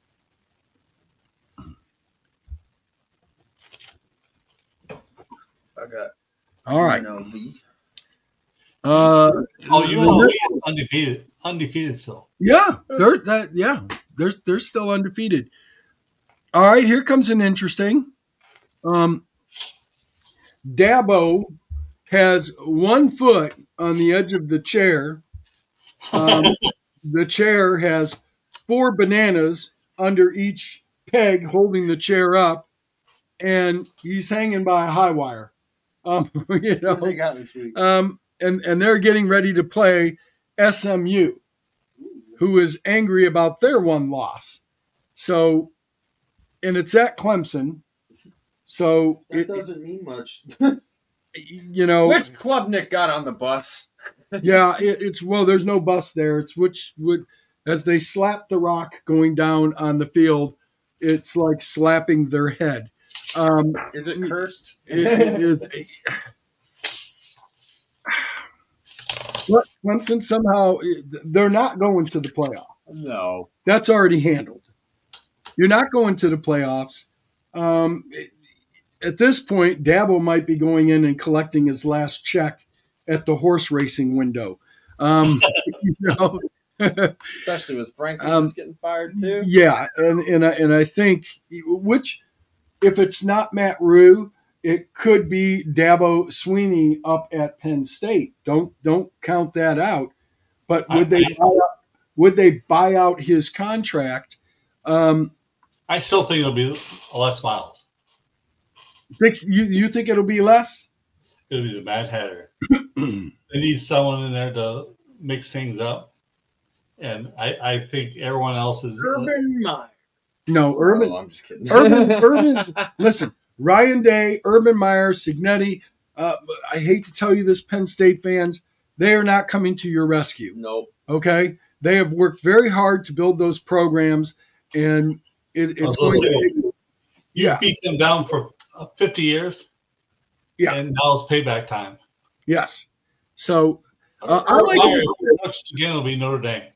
I got All right. U N L V. Uh, Oh, U N L V is undefeated. Undefeated still. Yeah, they're that. Yeah, they're they're still undefeated. All right, here comes an interesting. Um, Dabo has one foot on the edge of the chair. Um, the chair has four bananas under each peg holding the chair up, and he's hanging by a high wire. Um, you know, What they got this week? um, and and they're getting ready to play S M U, who is angry about their one loss. So, and it's at Clemson. So That it, doesn't mean much. you know, Which club Nick got on the bus? yeah, it, it's well, there's no bus there. It's which would as they slap the rock going down on the field, it's like slapping their head. Um, Is it cursed? it, it is. But Clemson somehow they're not going to the playoff. No. That's already handled. You're not going to the playoffs. Um, at this point, Dabo might be going in and collecting his last check at the horse racing window. Um, you know, Especially with Franklin Um, just getting fired too. yeah, and and I, and I think which, if it's not Matt Rue, it could be Dabo Sweeney up at Penn State. Don't don't count that out. But would they I- buy out, would they buy out his contract? Um, I still think it'll be Les Miles. Bix, you you think it'll be less? It'll be the Mad Hatter. They need someone in there to mix things up, and I, I think everyone else is. Urban Meyer. No, Urban. Oh, I'm just kidding. Urban, Urban's listen. Ryan Day, Urban Meyer, Signetti. Uh, I hate to tell you this, Penn State fans, they are not coming to your rescue. Nope. Okay, they have worked very hard to build those programs, and it, it's I was going gonna to. say, Take, You yeah, beat them down for uh, fifty years. Yeah. And now it's payback time. yes. So uh, I like. Fire, coach again will be Notre Dame.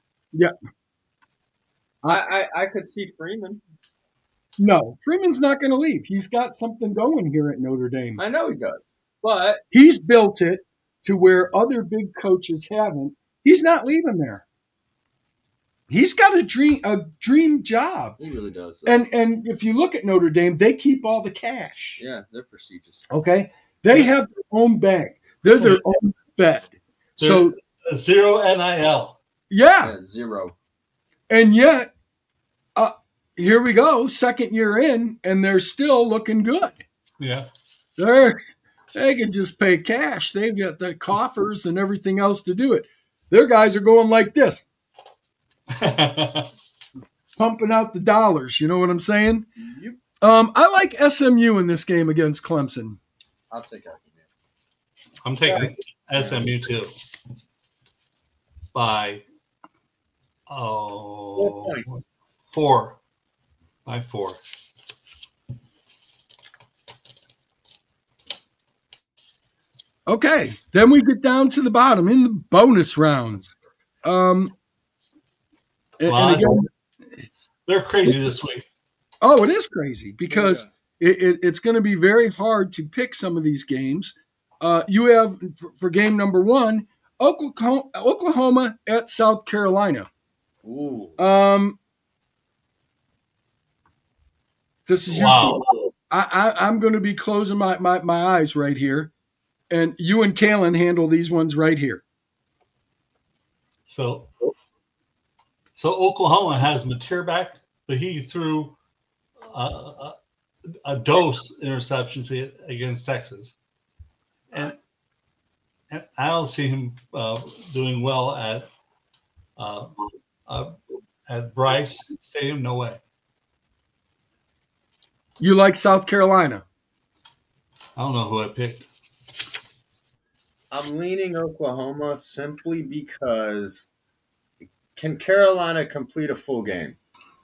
I, I, I could see Freeman. No, Freeman's not going to leave. He's got something going here at Notre Dame. I know he does, but He's built it to where other big coaches haven't. He's not leaving there. He's got a dream a dream job. he really does. though. And and if you look at Notre Dame, they keep all the cash. yeah, they're prestigious. Okay? They have their own bank. They're their own Fed. So Zero N I L. yeah. Yeah, zero. And yet uh here we go, second year in, and they're still looking good. Yeah. They're they can just pay cash. They've got the coffers and everything else to do it. Their guys are going like this, pumping out the dollars. You know what I'm saying? Yep. Um, I like S M U in this game against Clemson. I'll take S M U. I'm taking S M U too. By oh Four points. four. By four. Okay, then we get down to the bottom in the bonus rounds. Um, and- Well, and again, They're crazy this week. oh, it is crazy because it, it, it's going to be very hard to pick some of these games. Uh, you have for, for game number one, Oklahoma, Oklahoma at South Carolina. Ooh. Um, this is Wow. you two. I, I, I'm going to be closing my, my, my eyes right here, and you and Kalen handle these ones right here. So, so Oklahoma has Mateer back, but he threw uh, a, a dose interceptions against Texas, and, and I don't see him uh, doing well at uh, uh, at Bryce Stadium. No way. You like South Carolina? I don't know who I picked. I'm leaning Oklahoma simply because can Carolina complete a full game?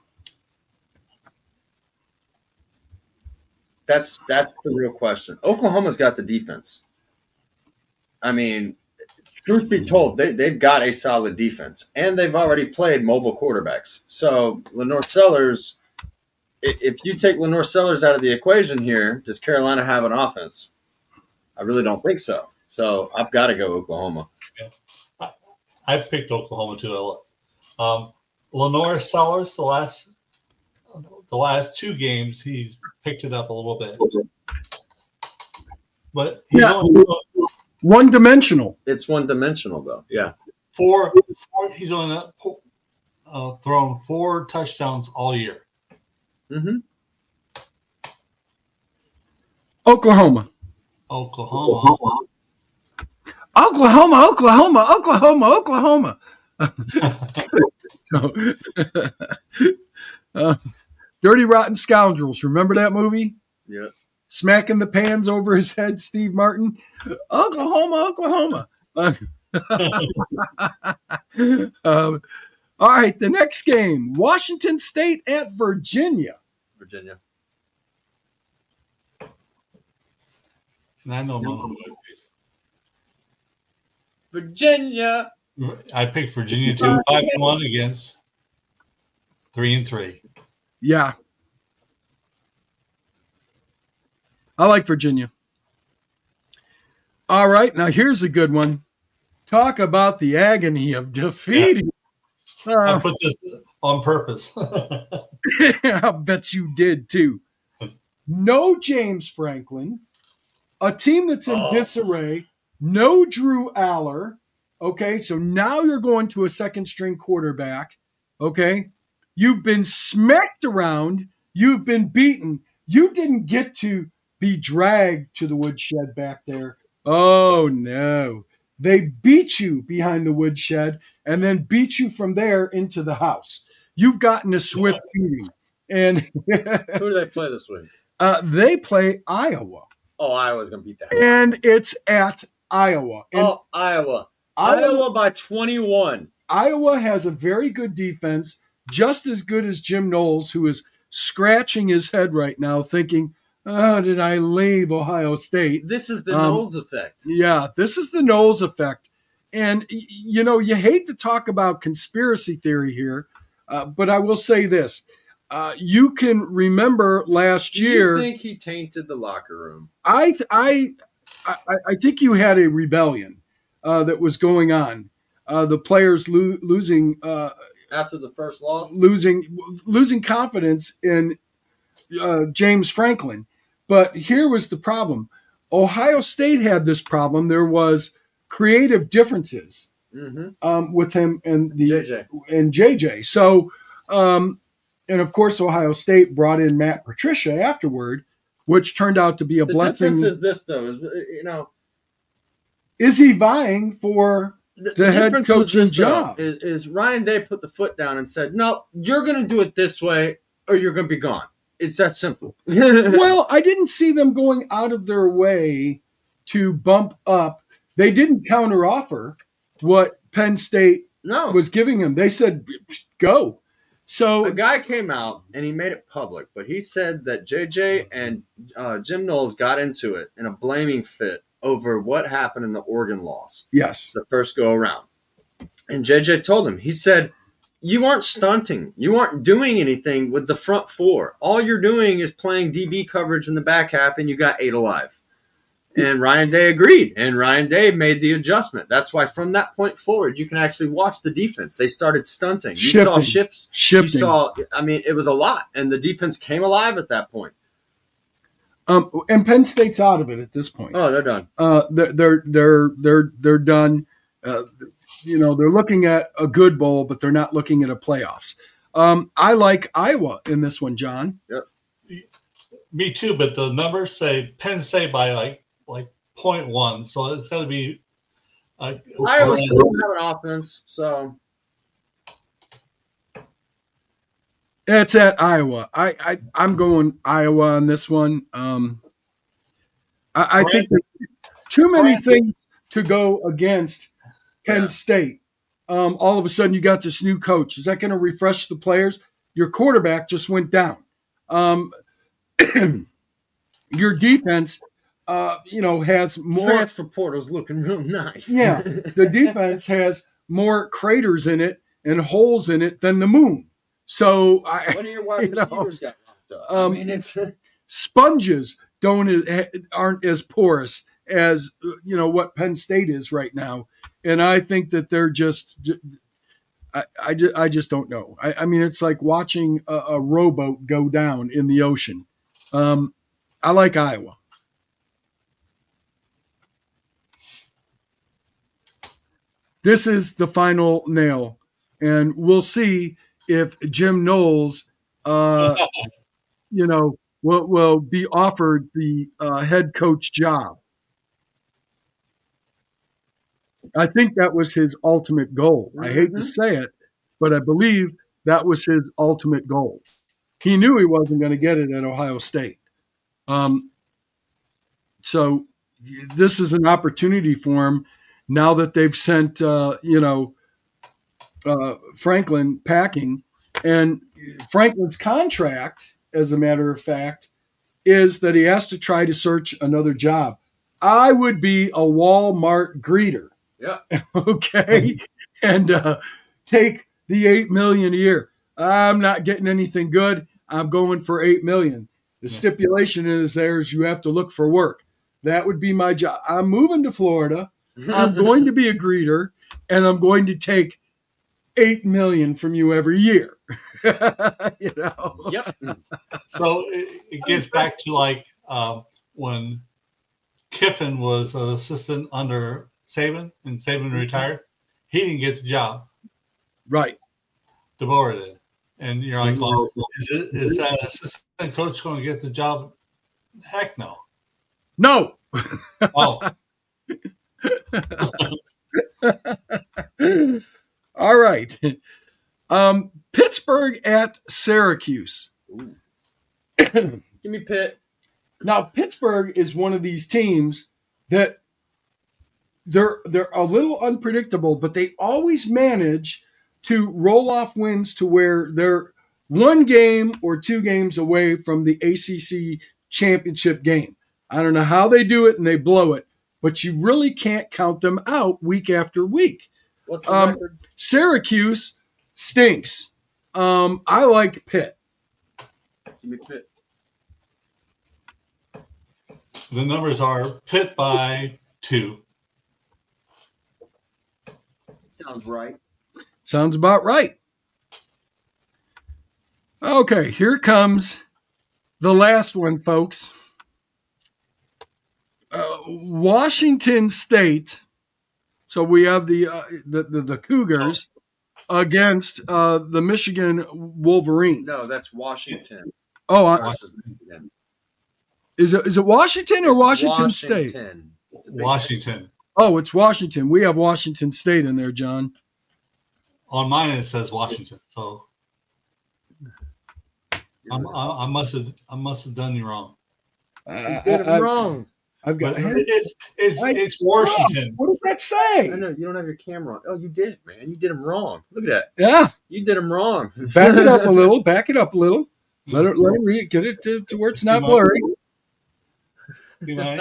That's that's the real question. Oklahoma's got the defense. I mean, truth be told, they, they've got a solid defense, and they've already played mobile quarterbacks. So Lenore Sellers, i- if you take Lenore Sellers out of the equation here, does Carolina have an offense? I really don't think so. So I've got to go Oklahoma. I picked Oklahoma too. Um, Lenore Sellers, the last the last two games, he's picked it up a little bit, but he's Yeah. only One dimensional. It's one dimensional, though. Yeah. four, four. He's only uh, thrown four touchdowns all year. Mm-hmm. Oklahoma. Oklahoma. Oklahoma, Oklahoma, Oklahoma, Oklahoma. so, uh, Dirty Rotten Scoundrels. Remember that movie? Yeah. Smacking the pans over his head, Steve Martin. Oklahoma, Oklahoma. Uh, um, all right, the next game, Washington State at Virginia. Virginia. And I don't know who I Virginia. picked. I picked Virginia too. Five and one against three and three. Yeah. I like Virginia. All right, now here's a good one. Talk about the agony of defeating. Yeah. I Uh, put this on purpose. I bet you did too. No James Franklin, a team that's in Oh. disarray. No Drew Aller. Okay, so now you're going to a second string quarterback. Okay, you've been smacked around. You've been beaten. You didn't get to be dragged to the woodshed back there. Oh no. They beat you behind the woodshed and then beat you from there into the house. You've gotten a swift beating. And Who do they play this week? uh, they play Iowa. Oh, Iowa's going to beat that. And it's at Iowa. And Oh, Iowa. Iowa, Iowa by twenty-one. Iowa has a very good defense, just as good as Jim Knowles, who is scratching his head right now thinking, oh, did I leave Ohio State? This is the Um, Knowles effect. Yeah, this is the Knowles effect. And, y- you know, you hate to talk about conspiracy theory here, uh, but I will say this. Uh, you can remember last Do you year, think he tainted the locker room? I, th- I, I, I think you had a rebellion uh, that was going on. Uh, the players lo- losing, uh, After the first loss? losing, losing confidence in uh, James Franklin. But here was the problem. Ohio State had this problem. There was creative differences Mm-hmm. um, with him and the J J. and J J. So, um, and of course, Ohio State brought in Matt Patricia afterward, which turned out to be a The blessing. difference is this, though. Is, you know, Is he vying for the, the head difference was coaching this, though, job? Is, is Ryan Day put the foot down and said, no, you're going to do it this way or you're going to be gone. It's that simple. Well, I didn't see them going out of their way to bump up. They didn't counteroffer what Penn State no. was giving him. They said, go. So A guy came out and he made it public, but he said that J J and uh, Jim Knowles got into it in a blaming fit over what happened in the Oregon loss, yes, the first go around. And J J told him, he said, you aren't stunting. You aren't doing anything with the front four. All you're doing is playing D B coverage in the back half, and you got eight alive. And Ryan Day agreed, and Ryan Day made the adjustment. That's why from that point forward, you can actually watch the defense. They started stunting. You Shifting. saw shifts. shifting. You saw, I mean, it was a lot, and the defense came alive at that point. Um, and Penn State's out of it at this point. Oh, they're done. Uh, they're they're they're they're they're done. Uh, you know, they're looking at a good bowl, but they're not looking at a playoffs. Um, I like Iowa in this one, John. Me too, but the numbers say Penn State by like like point one, so it's got to be. Uh, Iowa still don't have an offense, so It's at Iowa. I, I I'm going Iowa on this one. Um, I, I think there's too many things to go against Penn Yeah. State. Um, all of a sudden, you got this new coach. Is that going to refresh the players? Your quarterback just went down. Um, your defense, uh, you know, has more. transfer portal's looking real nice. Yeah, the defense has more craters in it and holes in it than the moon. So I, One of your wide you know, receivers got locked up. um, I mean, it's sponges don't aren't as porous as you know what Penn State is right now, and I think that they're just. I, I, ju- I just don't know. I, I mean, it's like watching a, a rowboat go down in the ocean. Um, I like Iowa. This is the final nail, and we'll see if Jim Knowles, uh, you know, will, will be offered the uh, head coach job. I think that was his ultimate goal. I hate to say it, but I believe that was his ultimate goal. He knew he wasn't going to get it at Ohio State. Um, so this is an opportunity for him now that they've sent, uh, you know, uh, Franklin packing. And Franklin's contract, as a matter of fact, is that he has to try to search another job. I would be a Walmart greeter. yeah. Okay, and uh, take the eight million a year. I'm not getting anything good. I'm going for eight million. The stipulation is there's you have to look for work. That would be my job. I'm moving to Florida. I'm going to be a greeter, and I'm going to take eight million from you every year. You know. Yep. So it, it gets back to like um, when Kiffin was an assistant under Saban, and Saban retired. He didn't get the job. Right. DeBoer did, and you're like, well, is, it, is that assistant coach going to get the job? Heck no. No. Oh. All right. Um, Pittsburgh at Syracuse. Give me Pitt. Now, Pittsburgh is one of these teams that they're they're a little unpredictable, but they always manage to roll off wins to where they're one game or two games away from the A C C championship game. I don't know how they do it, and they blow it, but you really can't count them out week after week. What's the Um, record? Syracuse stinks. Um, I like Pitt. Give me Pitt. The numbers are Pitt by two. Sounds right. Sounds about right. Okay, here comes the last one, folks. Uh, Washington State. So we have the uh, the, the the Cougars against uh, the Michigan Wolverines. No, that's Washington. Oh, I, versus Michigan. is it is it Washington or It's Washington, State? Washington. It's a big- Washington. Oh, it's Washington. We have Washington State in there, John. On mine it says Washington. So I'm, I, I must have I must have done you wrong. I, You did it I- wrong. I've got. But it's it's, I- it's Washington. What does that say? I know you don't have your camera on. Oh, you did it, man. You did him wrong. Look at that. Yeah, You did him wrong. back it up a little. Back it up a little. Let it let it read. Get it to, to where it's not blurry. See mine?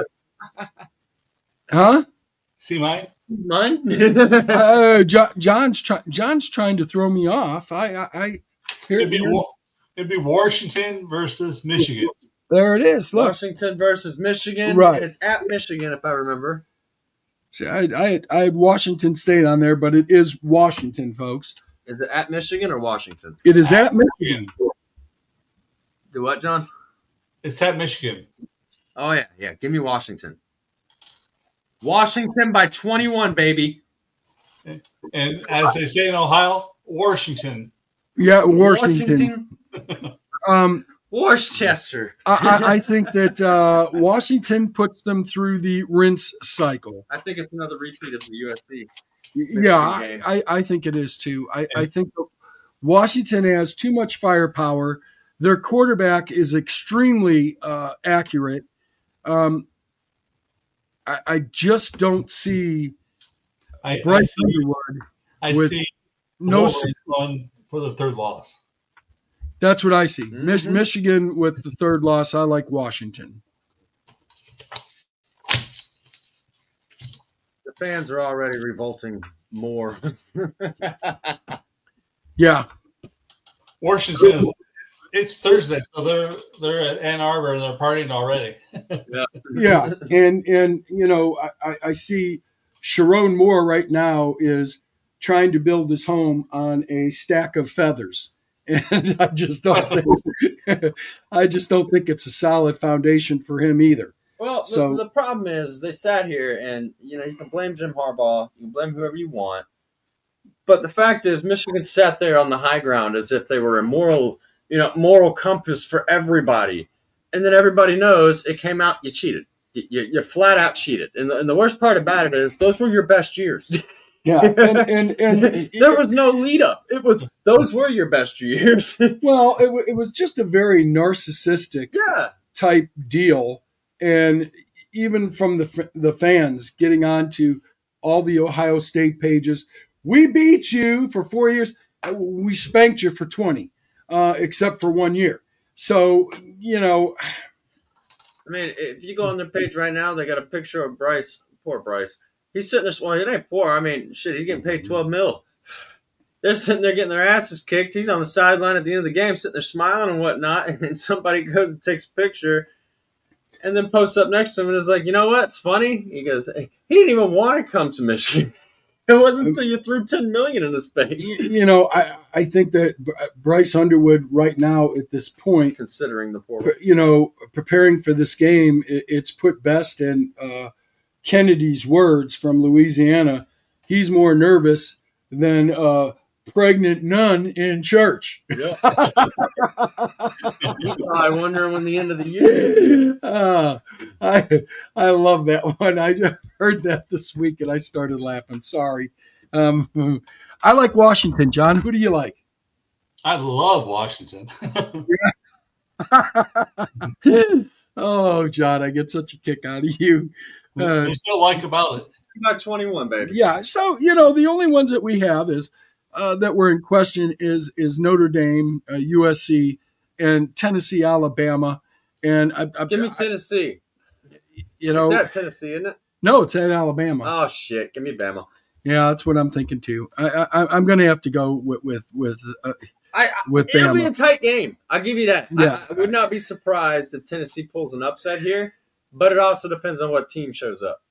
Huh? See mine? Mine? Uh, Jo- John's trying. John's trying to throw me off. I. I. I here, It'd be here- Wa- it'd be Washington versus Michigan. there it is. Look. Washington versus Michigan. Right. It's at Michigan, if I remember. See, I, I, had, I had Washington State on there, but it is Washington, folks. Is it at Michigan or Washington? It is at Michigan. Michigan. Do what, John? It's at Michigan. Oh, yeah. Yeah. Give me Washington. Washington by twenty-one, baby. And as they say in Ohio, Washington. Yeah, Washington. Um, Worcester. I, I, I think that uh, Washington puts them through the rinse cycle. I think it's another repeat of the U S C. Yeah, I, game. I, I think it is too. I, I think Washington has too much firepower. Their quarterback is extremely uh, accurate. Um, I, I just don't see I, I Bryce see, Underwood. I with see No, Wolverines on for the third loss. that's what I see. Mich- Mhm. Michigan with the third loss. I like Washington. The fans are already revolting more. Yeah, Washington is, it's Thursday, so they're they're at Ann Arbor and they're partying already. yeah, and and you know I, I- I see Sharon Moore right now is trying to build his home on a stack of feathers, and I just don't think I just don't think it's a solid foundation for him either. Well, the, So- the problem is they sat here and, you know, you can blame Jim Harbaugh. You can blame whoever you want. But the fact is Michigan sat there on the high ground as if they were a moral, you know, moral compass for everybody. And then everybody knows it came out, you cheated. You, you, you flat out cheated. And the, and the worst part about it is those were your best years. Yeah, and and, and There was no lead up. It was, those were your best years. well, it, wa- it was just a very narcissistic Yeah. type deal, and even from the f- the fans getting onto all the Ohio State pages, we beat you for four years, uh, we spanked you for twenty, uh, except for one year. So you know, I mean, if you go on their page right now, they got a picture of Bryce. Poor Bryce. He's sitting there. Well, it ain't poor. I mean, shit, he's getting paid twelve mil. they're sitting there getting their asses kicked. He's on the sideline at the end of the game, sitting there smiling and whatnot. And then somebody goes and takes a picture and then posts up next to him and is like, you know what? It's funny. He goes, hey, he didn't even want to come to Michigan. It wasn't until you threw ten million dollars in his face. You know, I, I think that Bryce Underwood right now at this point, Considering the portal. you know, preparing for this game, it, it's put best in uh, Kennedy's words from Louisiana. He's more nervous than a pregnant nun in church. Yeah. He's probably wondering when the end of the year gets here. Uh, I I love that one. I just heard that this week and I started laughing. Sorry. Um, I like Washington, John. Who do you like? I love Washington. Oh, John, I get such a kick out of you. Uh, There's no like about it. You got twenty-one, baby. Yeah, so you know the only ones that we have is uh, that were in question is is Notre Dame, uh, U S C, and Tennessee, Alabama, and I, I, Give me Tennessee. you know, Is that Tennessee, isn't it? no, it's at Alabama. Oh shit! Give me Bama. Yeah, that's what I'm thinking too. I, I I'm going to have to go with with with uh, I, with it'll be a Bama. tight game. I'll give you that. Yeah. I, I would not be surprised if Tennessee pulls an upset here, but it also depends on what team shows up.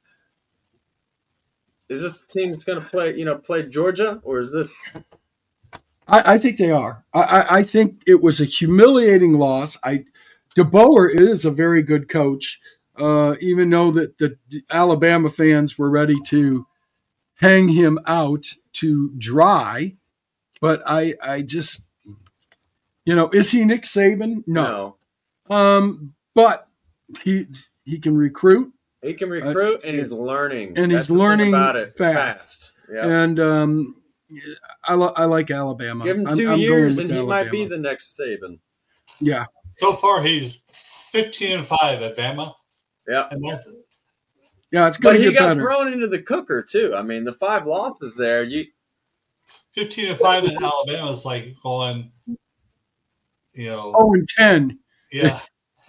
Is this the team that's going to play, you know, play Georgia, or is this? I, I think they are. I, I I think it was a humiliating loss. I DeBoer is a very good coach, uh, even though that the Alabama fans were ready to hang him out to dry. But I I just, you know, is he Nick Saban? No. No. Um, but he he can recruit. He can recruit, and he's learning. And That's he's the thing learning about it. fast. fast. Yeah. And um, I, li- I like Alabama. Give him I'm- 2 I'm going years, with and he Alabama. might be the next Saban. Yeah. So far, he's fifteen and five at Bama, Yeah. and that's Yeah, it's But going to he get got better. thrown into the cooker too. I mean, the five losses there. You fifteen and five in Alabama is like going, you know, oh and ten. yeah.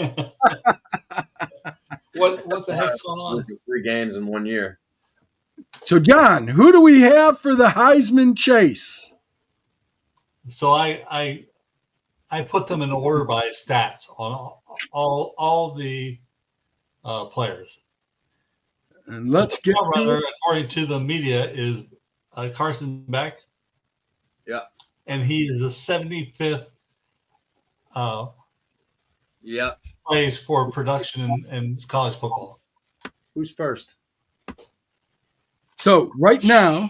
what what the heck's going on? losing three games in one year. So, John, who do we have for the Heisman chase? So I I I put them in order by stats on all all, all the uh, players. And let's get Front to runner, it. according to the media, is uh, Carson Beck. Yeah. And he is the seventy-fifth uh, Yeah. place for production in, in college football. Who's first? So, right now,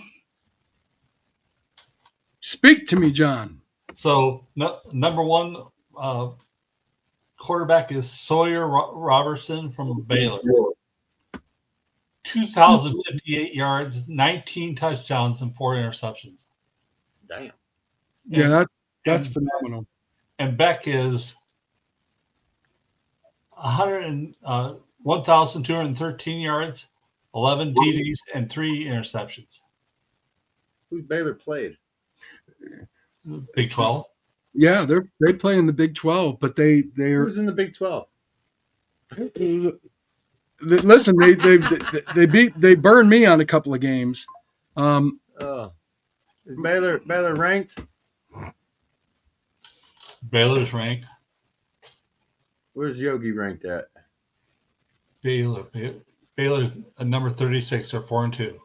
speak to me, John. So no, number one uh, quarterback is Sawyer Ro- Robertson from Baylor. two thousand fifty-eight yards, nineteen touchdowns, and four interceptions. Damn. Yeah, And- that, that's and- phenomenal. And Beck is one hundred, uh, one thousand two hundred thirteen yards, eleven T Ds, and three interceptions. Who's Baylor played? Big twelve. Yeah, they're they play in the Big twelve, but they they're Who's in the Big twelve? listen. They they they, they beat they burned me on a couple of games. Um, Oh, is Baylor Baylor ranked? Baylor's ranked. Where's Yogi ranked at? Baylor. Bay- Baylor's a number thirty-six or four and two.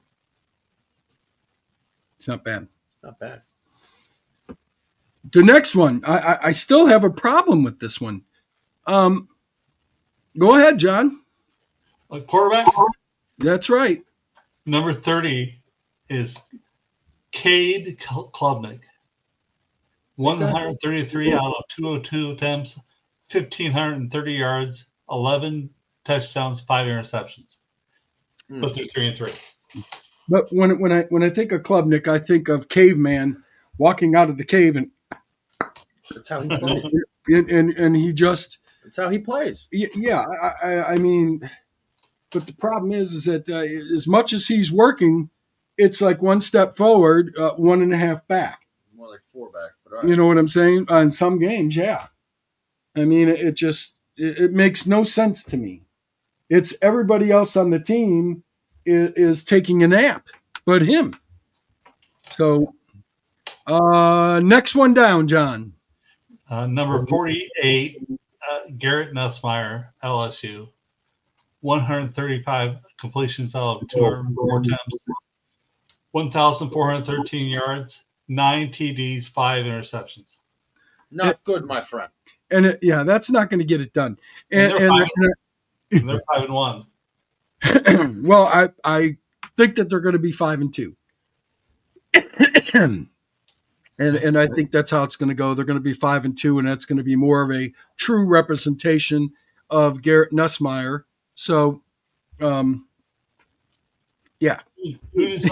it's not bad. Not bad. The next one, I, I I still have a problem with this one. Um, go ahead, John. A quarterback That's right. number thirty is Cade Kl- Klubnik. one hundred thirty-three out of two hundred two attempts, one thousand five hundred thirty yards, eleven touchdowns, five interceptions. Hmm. But they're three and three. But when when I when I think of Klubnik, I think of caveman walking out of the cave and That's how he plays. and and, and he just That's how he plays. y- yeah. I, I I mean, but the problem is is that uh, as much as he's working, it's like one step forward, uh, one and a half back. More like four back. But all right. You know what I'm saying? On some games, yeah. I mean, it, it just it, it makes no sense to me. It's everybody else on the team is, is taking a nap, but him. So Uh, next one down, John. Uh, number forty-eight, uh, Garrett Nussmeier, L S U. one hundred thirty-five completions out of two hundred four attempts. one thousand four hundred thirteen yards, nine T Ds, five interceptions. Not it, good, my friend. And it, yeah, that's not going to get it done. And, and, they're, and, five, and they're five and one. Well, I I think that they're going to be five and two. and and I think that's how it's going to go. They're going to be five and two, and that's going to be more of a true representation of Garrett Nussmeier. So, um, yeah. Who does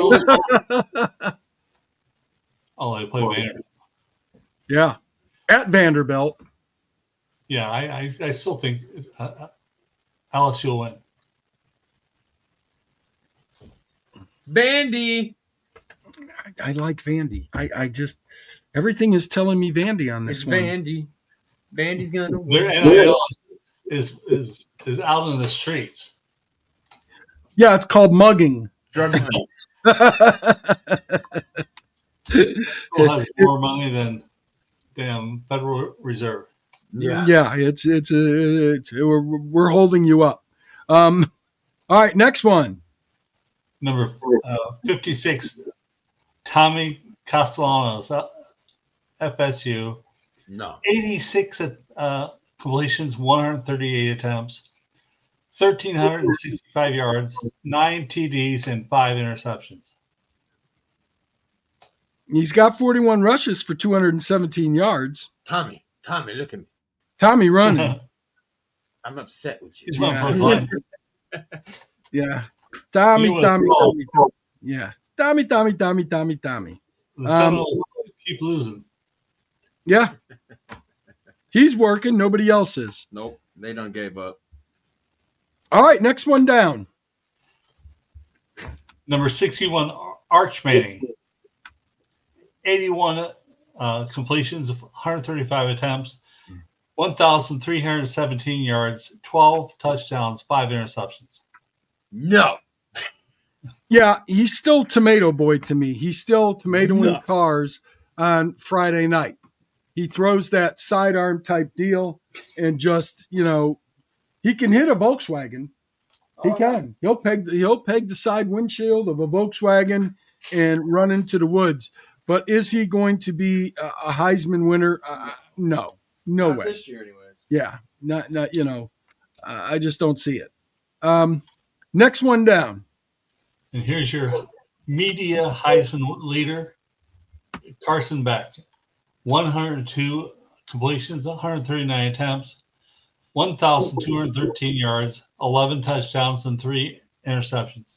Oh, they play Vanderbilt. Yeah, at Vanderbilt. Yeah, I I, I still think uh, L S U will win. Vandy. I, I like Vandy. I, I just everything is telling me Vandy on this it's one. Vandy. Vandy's gonna win. Their N I L is is is out in the streets. Yeah, it's called mugging. Drug money. School has more money than damn Federal Reserve. Yeah, yeah, it's it's, a, it's we're, we're holding you up. Um, all right, next one. Number uh, fifty-six, Tommy Castellanos, F S U. No. eighty-six uh, completions, one hundred thirty-eight attempts, one thousand three hundred sixty-five yards, nine T Ds, and five interceptions. He's got forty-one rushes for two hundred seventeen yards. Tommy, Tommy, look at me. Tommy running. I'm upset with you. He's yeah. yeah. Tommy, Tommy, Tommy, Tommy. Yeah. Tommy, Tommy, Tommy, Tommy, Tommy. The Seminoles um, keep losing. Yeah. He's working. Nobody else is. Nope. They done gave up. All right. Next one down. Number sixty-one, Arch Manning. eighty-one uh, completions, one hundred thirty-five attempts, one thousand three hundred seventeen yards, twelve touchdowns, five interceptions. No. Yeah, he's still Tomato Boy to me. He's still tomatoing no. cars on Friday night. He throws that sidearm type deal and just, you know, he can hit a Volkswagen. He can. He'll peg he'll peg the side windshield of a Volkswagen and run into the woods. But is he going to be a Heisman winner? Uh, no, no not way. This year, anyways. Yeah, not not you know, uh, I just don't see it. Um, next one down. And here's your media Heisman leader, Carson Beck. one hundred two completions, one hundred thirty-nine attempts, one thousand two hundred thirteen yards, eleven touchdowns, and three interceptions.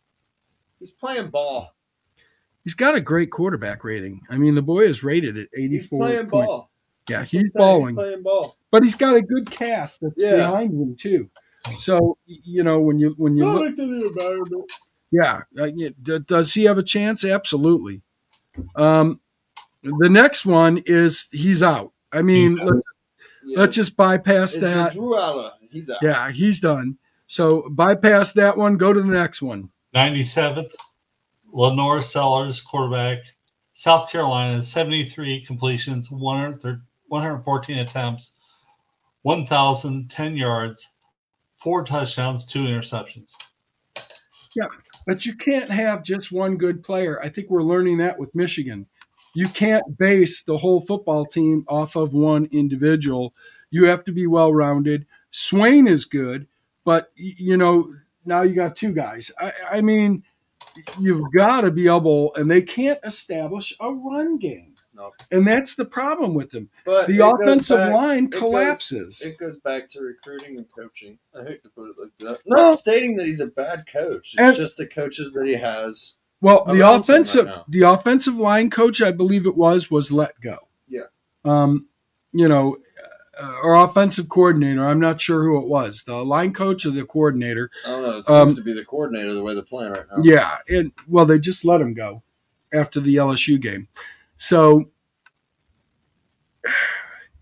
He's playing ball. He's got a great quarterback rating. I mean, the boy is rated at eighty-four. He's playing point. ball. Yeah, he's balling. He's playing ball. But he's got a good cast that's yeah. behind him too. So you know when you when you I look, like the environment. yeah, uh, yeah, does he have a chance? Absolutely. Um, the next one is he's out. I mean, let's, yeah. let's just bypass it's that. Drew Alla. He's out. Yeah, he's done. So bypass that one. Go to the next one. ninety-seventh, Lenore Sellers, quarterback, South Carolina, seventy-three completions, one hundred fourteen attempts, one thousand ten yards, four touchdowns, two interceptions. Yeah, but you can't have just one good player. I think we're learning that with Michigan. You can't base the whole football team off of one individual. You have to be well-rounded. Swain is good, but, you know, now you got two guys. I, I mean, you've got to be able, and they can't establish a run game. No. And that's the problem with them. But the offensive back, line collapses. It goes, it goes back to recruiting and coaching. I hate to put it like that. Not well, stating that he's a bad coach. It's and, just the coaches that he has. Well, the offensive right the offensive line coach, I believe it was, was let go. Yeah. Um, you know, uh, or offensive coordinator. I'm not sure who it was. The line coach or the coordinator. I don't know. It seems um, to be the coordinator the way they're playing right now. Yeah. And, well, they just let him go after the L S U game. So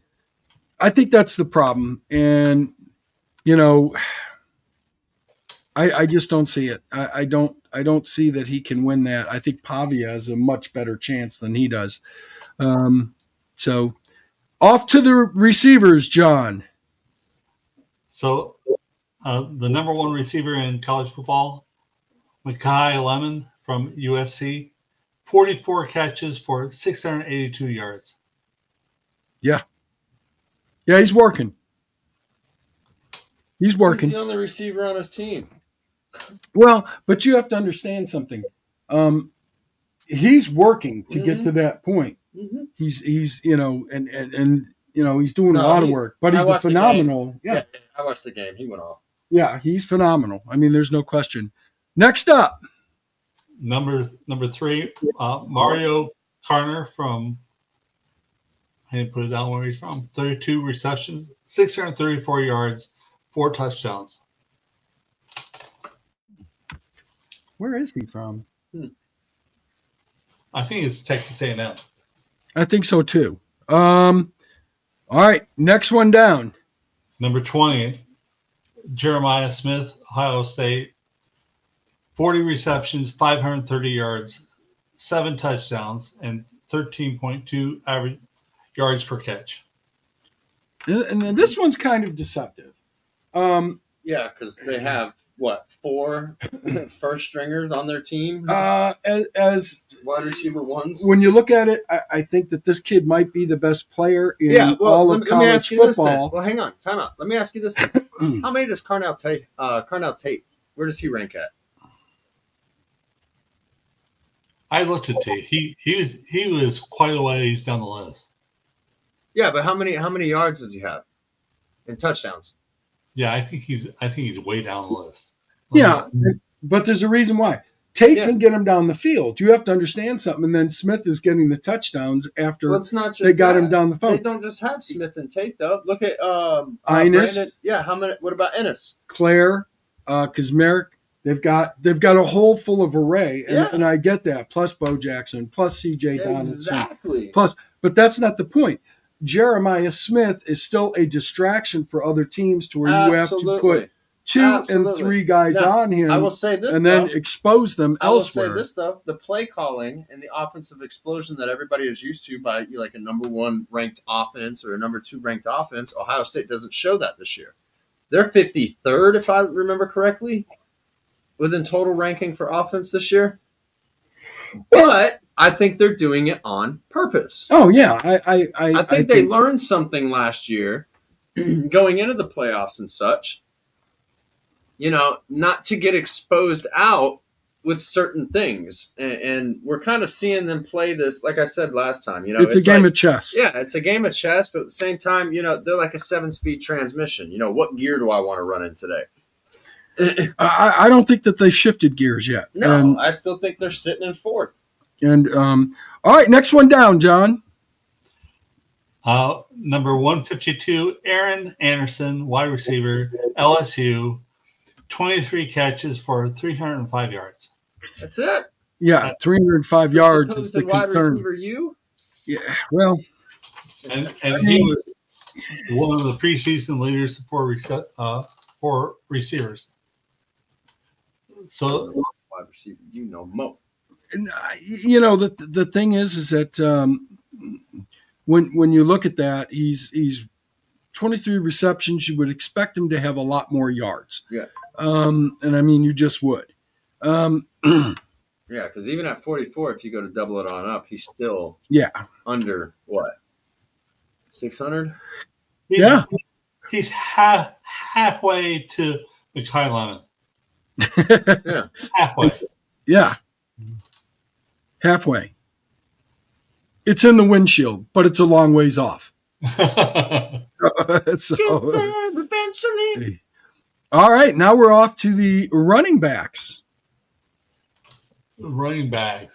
I think that's the problem. And, you know, I, I just don't see it. I, I don't. I don't see that he can win that. I think Pavia has a much better chance than he does. Um, so off to the receivers, John. So uh, the number one receiver in college football, Mekhi Lemon from U S C, forty-four catches for six hundred eighty-two yards. Yeah. Yeah, he's working. He's working. He's the only receiver on his team. Well, but you have to understand something. Um, he's working to mm-hmm. get to that point. Mm-hmm. He's he's you know and and, and you know he's doing no, a lot he, of work, but he's a phenomenal. Yeah. yeah, I watched the game. He went off. Yeah, he's phenomenal. I mean, there's no question. Next up, number number three, uh, Mario Carner from. I didn't put it down where he's from. thirty-two receptions, six hundred thirty-four yards, four touchdowns. Where is he from? Hmm. I think it's Texas A and M. I think so too. Um, all right, next one down. Number twenty, Jeremiah Smith, Ohio State. forty receptions, five hundred thirty yards, seven touchdowns, and thirteen point two average yards per catch. And, and this one's kind of deceptive. Um, yeah, because they have what four first stringers on their team? Uh, as, as wide receiver ones. When you look at it, I, I think that this kid might be the best player in yeah, well, all let, of college let me ask you football. This then. Well, hang on, time out. Let me ask you this: then. How many does Carnell Tate? Uh, Carnell Tate, where does he rank at? I looked at Tate. He he was he was quite a ways down the list. Yeah, but how many how many yards does he have in touchdowns? Yeah, I think he's I think he's way down the list. Let yeah, me, but there's a reason why. Tate yeah. can get him down the field. You have to understand something. And then Smith is getting the touchdowns after well, it's not just they got that. him down the field. They don't just have Smith and Tate though. Look at um, uh, Innes. Brandon. Yeah, how many? What about Ennis? Claire, uh, Kazmarek. They've got they've got a hole full of array, and, yeah. and I get that. Plus Bo Jackson, plus C J's exactly. on it. Exactly. Plus, but that's not the point. Jeremiah Smith is still a distraction for other teams to where you Absolutely. have to put two Absolutely. and three guys now, on him. I will say this, and though, then expose them I will elsewhere. say this though: the play calling and the offensive explosion that everybody is used to by like a number one ranked offense or a number two ranked offense, Ohio State doesn't show that this year. They're fifty-third, if I remember correctly, within total ranking for offense this year. But I think they're doing it on purpose. Oh yeah, I I I, I think I they think, learned something last year, going into the playoffs and such. You know, not to get exposed out with certain things, and, and we're kind of seeing them play this. Like I said last time, you know, it's, it's a game like, of chess. Yeah, it's a game of chess, but at the same time, you know, they're like a seven-speed transmission. You know, what gear do I want to run in today? I, I don't think that they shifted gears yet. No, and, I still think they're sitting in fourth. And um, all right, next one down, John. Uh, number one fifty-two, Aaron Anderson, wide receiver, L S U, twenty-three catches for three hundred five yards. That's it. Yeah, three hundred five You're yards supposed is the to wide concern. receiver you? Yeah, well, And and he was one of the preseason leaders for rece- uh, for receivers. So Wide receiver, you know, Mo. and, uh, you know the the thing is, is that um, when when you look at that, he's he's twenty-three receptions. You would expect him to have a lot more yards. Yeah. Um, and I mean, you just would. Um, Yeah, because even at forty-four, if you go to double it on up, he's still yeah. under what? six hundred? he's, Yeah. he's half halfway to Mekhi Lemon. Yeah. Halfway. Yeah. Halfway. It's in the windshield, but it's a long ways off. so, Get there eventually. all right, now we're off to the running backs. Running backs.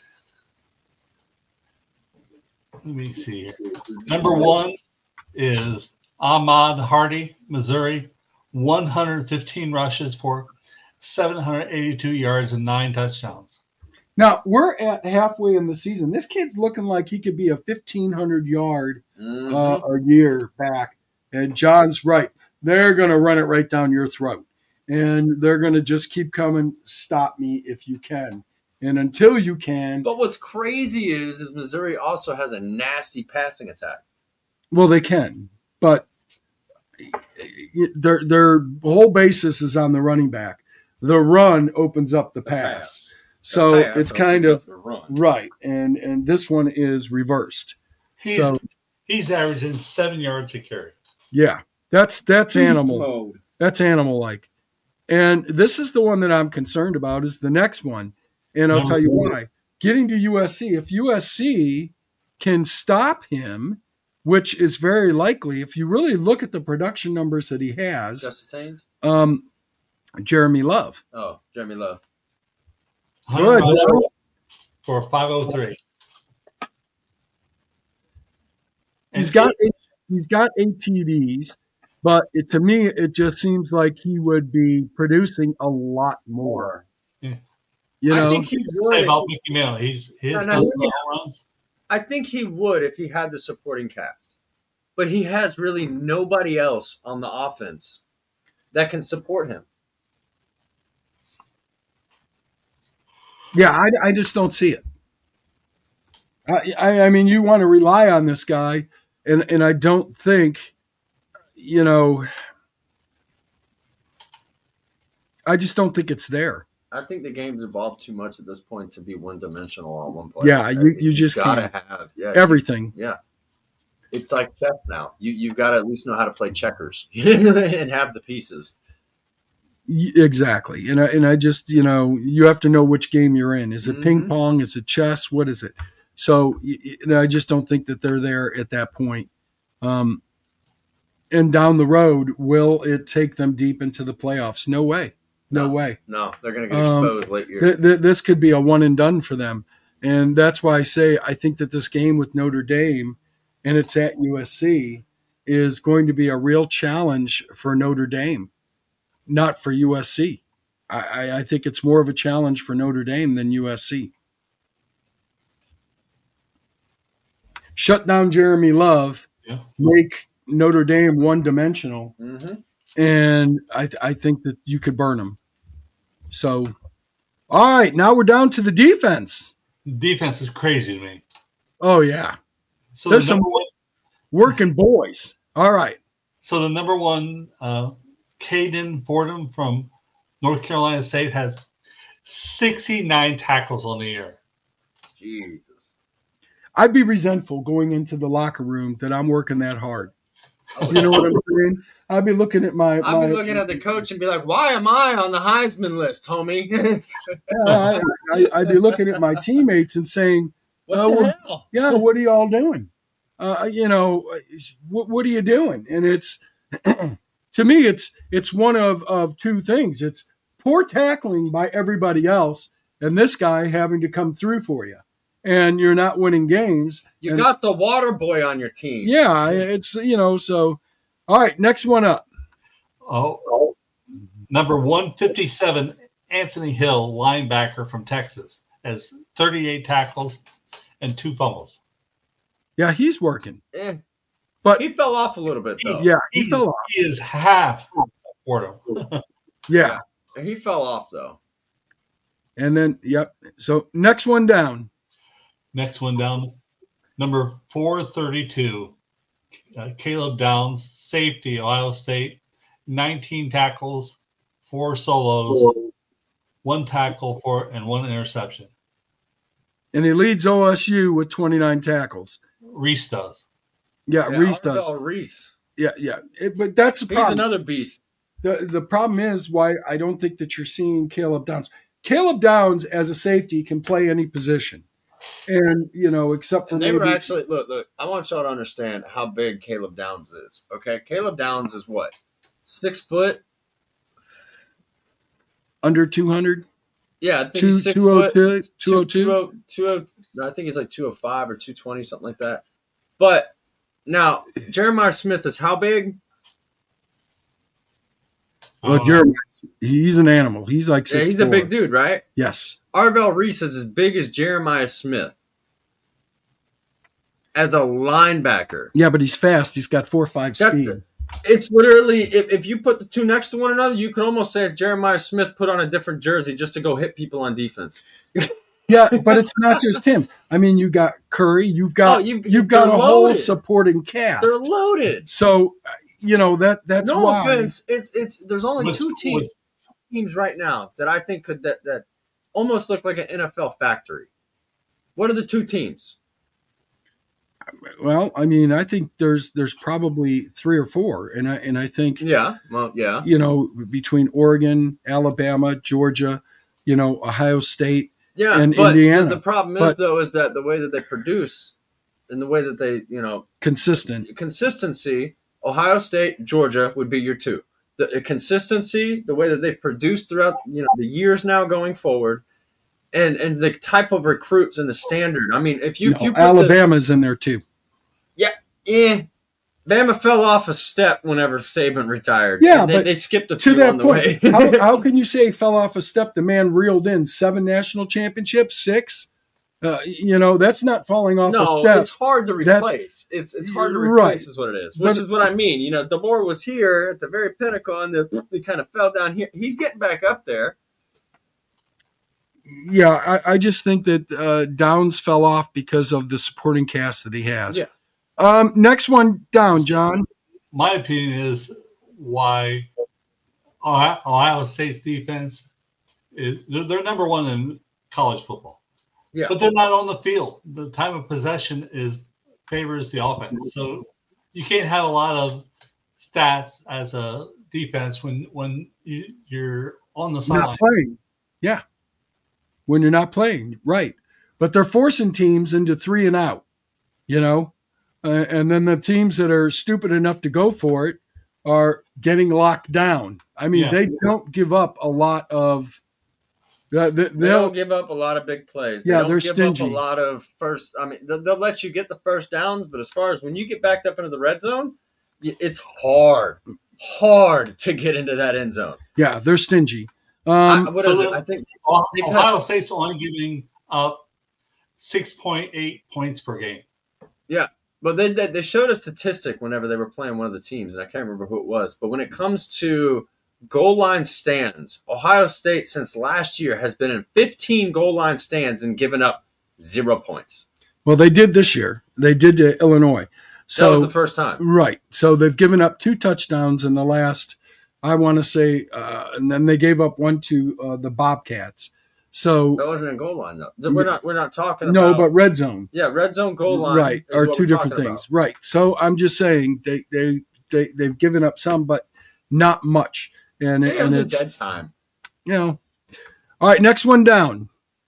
Let me see here. Number one is Ahmad Hardy, Missouri, one hundred fifteen rushes for seven hundred eighty-two yards and nine touchdowns. Now, we're at halfway in the season. This kid's looking like he could be a fifteen hundred yard Mm-hmm. uh, a year back. And John's right. They're going to run it right down your throat. and they're going to just keep coming. Stop me if you can, and until you can, But what's crazy is, is Missouri also has a nasty passing attack. well, they can, but their their whole basis is on the running back. The run opens up the The pass, pass. so The pass it's opens kind up of the run. right, and and this one is reversed. He's, So he's averaging seven yards a carry. yeah, that's that's Beast animal. mode. That's animal like. And this is the one that I'm concerned about is the next one. And I'll Number tell you four. why. Getting to U S C, if U S C can stop him, which is very likely, if you really look at the production numbers that he has, Justice Haynes? um, Jeremy Love. Oh, Jeremy Love. Good. one hundred rushes for five oh three. He's got eight, he's got eight T Ds, but it, to me, it just seems like he would be producing a lot more. Yeah. You I know, think he Say would. about Mickey Mantle. He's his No, no, touchdown no. runs. I think he would if he had the supporting cast. But he has really nobody else on the offense that can support him. yeah, I, I just don't see it. I, I, I mean, you want to rely on this guy, and, and I don't think, you know, I just don't think it's there. I think the game's evolved too much at this point to be one dimensional on one player. Yeah, you, you just gotta can't. have yeah, Everything. yeah. It's like chess now. You you've got to at least know how to play checkers and have the pieces. Y- Exactly. And I, and I just, you know, you have to know which game you're in. Is it ping Mhm. pong? Is it chess? What is it? So y- y- and I just don't think that they're there at that point. Um, and down the road, will it take them deep into the playoffs? No way. No, No. way. No, they're gonna get Um, exposed late year. Th- th- this could be a one and done for them. And that's why I say I think that this game with Notre Dame, and it's at U S C, is going to be a real challenge for Notre Dame, not for U S C. I, I, I think it's more of a challenge for Notre Dame than U S C. Shut down Jeremy Love, Yeah. make Notre Dame one dimensional, hmm and I, I think that you could burn them. So, all right, now we're down to the defense. Defense is crazy to me. Oh, yeah. So There's the some number one, working boys. All right. so the number one, uh, Caden Fordham from North Carolina State has sixty-nine tackles on the year. Jesus. I'd be resentful going into the locker room that I'm working that hard. Oh, You know what I'm saying? I'd be looking at my. I'd my be looking at the coach and be like, "Why am I on the Heisman list, homie? Yeah, I, I, I'd be looking at my teammates and saying, what Oh, the well, hell?" yeah, what are y'all doing? Uh, you know, what, what are you doing? And it's, to me, it's it's one of, of two things. It's poor tackling by everybody else, and this guy having to come through for you, and you're not winning games. You And- got the water boy on your team. Yeah, it's, you know, so, all right, next one up. Oh, number one fifty-seven, Anthony Hill, linebacker from Texas, has thirty-eight tackles and two fumbles. Yeah, he's working. Eh, But, he fell off a little bit though. yeah, he He, fell off. he is half of Fordham. Yeah. He fell off though. And then, yep. So, next one down. Next one down, number four thirty-two, uh, Caleb Downs, safety, Ohio State, nineteen tackles, four solos, one tackle for and one interception. And he leads O S U with twenty-nine tackles. Reese does. Yeah, Yeah, Reese does. Oh, Reese. Yeah, yeah. It- but that's the He's problem. another beast. the, the problem is why I don't think that you're seeing Caleb Downs. Caleb Downs as a safety can play any position. And, you know, except for And they maybe were actually look, look, I want y'all to understand how big Caleb Downs is. Okay. Caleb Downs is what? Six foot? under two hundred, Yeah, I think two, he's six two oh foot. two, two oh two. two oh two oh no, I think he's like two oh five or two twenty, something like that. But now Jeremiah Smith is how big? Well, Uh, Jeremy, he's an animal. He's like Yeah, six he's a big dude, right? Yes. Arvell Reese is as big as Jeremiah Smith as a linebacker. Yeah, but he's fast. He's got four or five That- speed. It's literally if, if you put the two next to one another, you could almost say Jeremiah Smith put on a different jersey just to go hit people on defense. Yeah, but it's not just him. I mean, you got Curry, you've got Oh, you've- you've got a they're whole loaded. supporting cast. They're loaded. So, uh, you know that that's no why. offense, it's it's there's only Was- two teams was- teams right now that I think could that that almost look like an N F L factory. What are the two teams? Well, I mean, I think there's there's probably three or four, and I and I think Yeah, well, yeah. you know between Oregon, Alabama, Georgia, you know, Ohio State. Yeah, and but Indiana. The, the problem is But- though is that the way that they produce and the way that they, you know, Consistent. consistency, Ohio State, Georgia would be your two. The uh, consistency, the way that they've produced throughout, you know, the years now going forward, and and the type of recruits and the standard. I mean, if you No, if you put Alabama's in there too. the, yeah, Bama fell off a step whenever Saban retired. Yeah, And they, but they skipped a To few that on the point, way. how, how can you say he fell off a step? The man reeled in seven national championships, six. Uh, you know, that's not falling off a No, step. it's hard to That's- replace. It's it's hard to Right. replace, is what it is. Which But- is what I mean. You know, DeBoer was here at the very pinnacle, and the, he kind of fell down here. He's getting back up there. Yeah, I, I just think that uh, Downs fell off because of the supporting cast that he has. Yeah. Um, next one down, John. My opinion is why Ohio, Ohio State's defense is they're, they're number one in college football, Yeah. but they're not on the field. The time of possession is favors the offense, so you can't have a lot of stats as a defense when when you, you're on the Not sideline. playing. Yeah. When you're not playing, right. But they're forcing teams into three and out, you know? Uh, and then the teams that are stupid enough to go for it are getting locked down. I mean, Yeah. they don't give up a lot of. Uh, they, They they'll, don't give up a lot of big plays. Yeah, they don't they're give stingy. up a lot of first. I mean, they'll, they'll let you get the first downs, but as far as when you get backed up into the red zone, y- it's hard, hard to get into that end zone. yeah, they're stingy. I, Um, what so is it? the- I think Oh- They've had- Ohio State's only giving up six point eight points per game. But they, they they showed a statistic whenever they were playing one of the teams, and I can't remember who it was. But when it comes to goal line stands, Ohio State since last year has been in fifteen goal line stands and given up zero points. well, they did this year. They did to Illinois. So that was So the first time. right. So they've given up two touchdowns in the last, I want to say, uh, and then they gave up one to uh, the Bobcats. So That wasn't a goal line though. We're not we're not talking no, about but red zone. yeah, red zone goal line Right, is are what two we're different talking things. about. Right. So I'm just saying they they, they they've given up some, but not much. And I think it and was a it's dead time. you know. All right, next one down.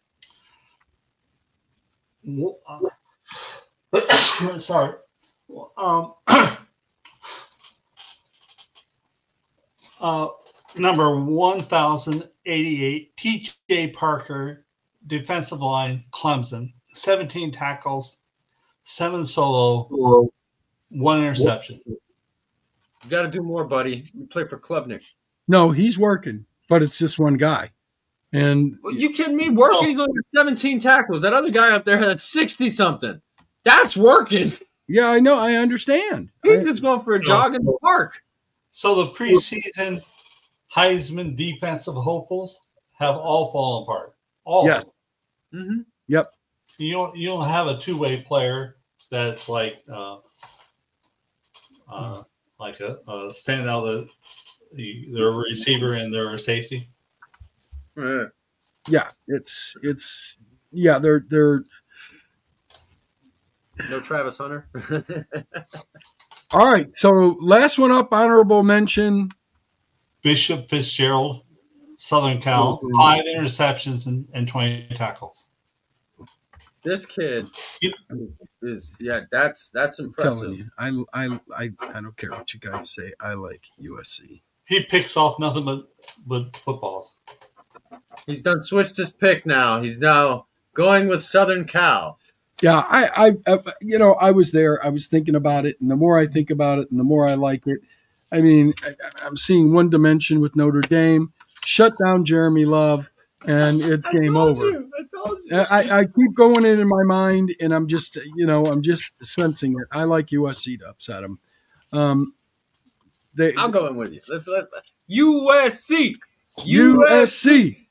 Wo- uh, Sorry. Um, uh, number one thousand eighty-eight, T J Parker, defensive line, Clemson, seventeen tackles, seven solo, one interception. You got to do more, buddy. You play for Klubnik. No, he's working, but it's just one guy. And Well, you kidding me? Working? Oh. He's only got seventeen tackles. That other guy up there that's sixty something. That's working. yeah, I know, I understand. He's I- just going for a jog in the park. So the preseason Heisman defensive hopefuls have all fallen apart. All. Yes. Mm-hmm. Yep. You don't you don't have a two way player that's like uh, uh, like a, a stand out the, the their receiver and their safety. Yeah. Yeah, it's it's yeah, they're they're No Travis Hunter. all right. So last one up, honorable mention. Bishop Fitzgerald, Southern Cal, Mhm. five interceptions and, and twenty tackles. This kid Yep. is yeah. That's that's Telling impressive. you, I, I I I don't care what you guys say. I like U S C. He picks off nothing but but footballs. He's done switched his pick now. He's now going with Southern Cal. Yeah, I, I, I, you know, I was there. I was thinking about it, and the more I think about it, and the more I like it. I mean, I, I'm seeing one dimension with Notre Dame. Shut down Jeremy Love, and it's game I told over. You, I told you. I, I keep going in in my mind, and I'm just, you know, I'm just sensing it. I like U S C to upset them. Um, they, I'm going with you. Let's let U S C. U S C.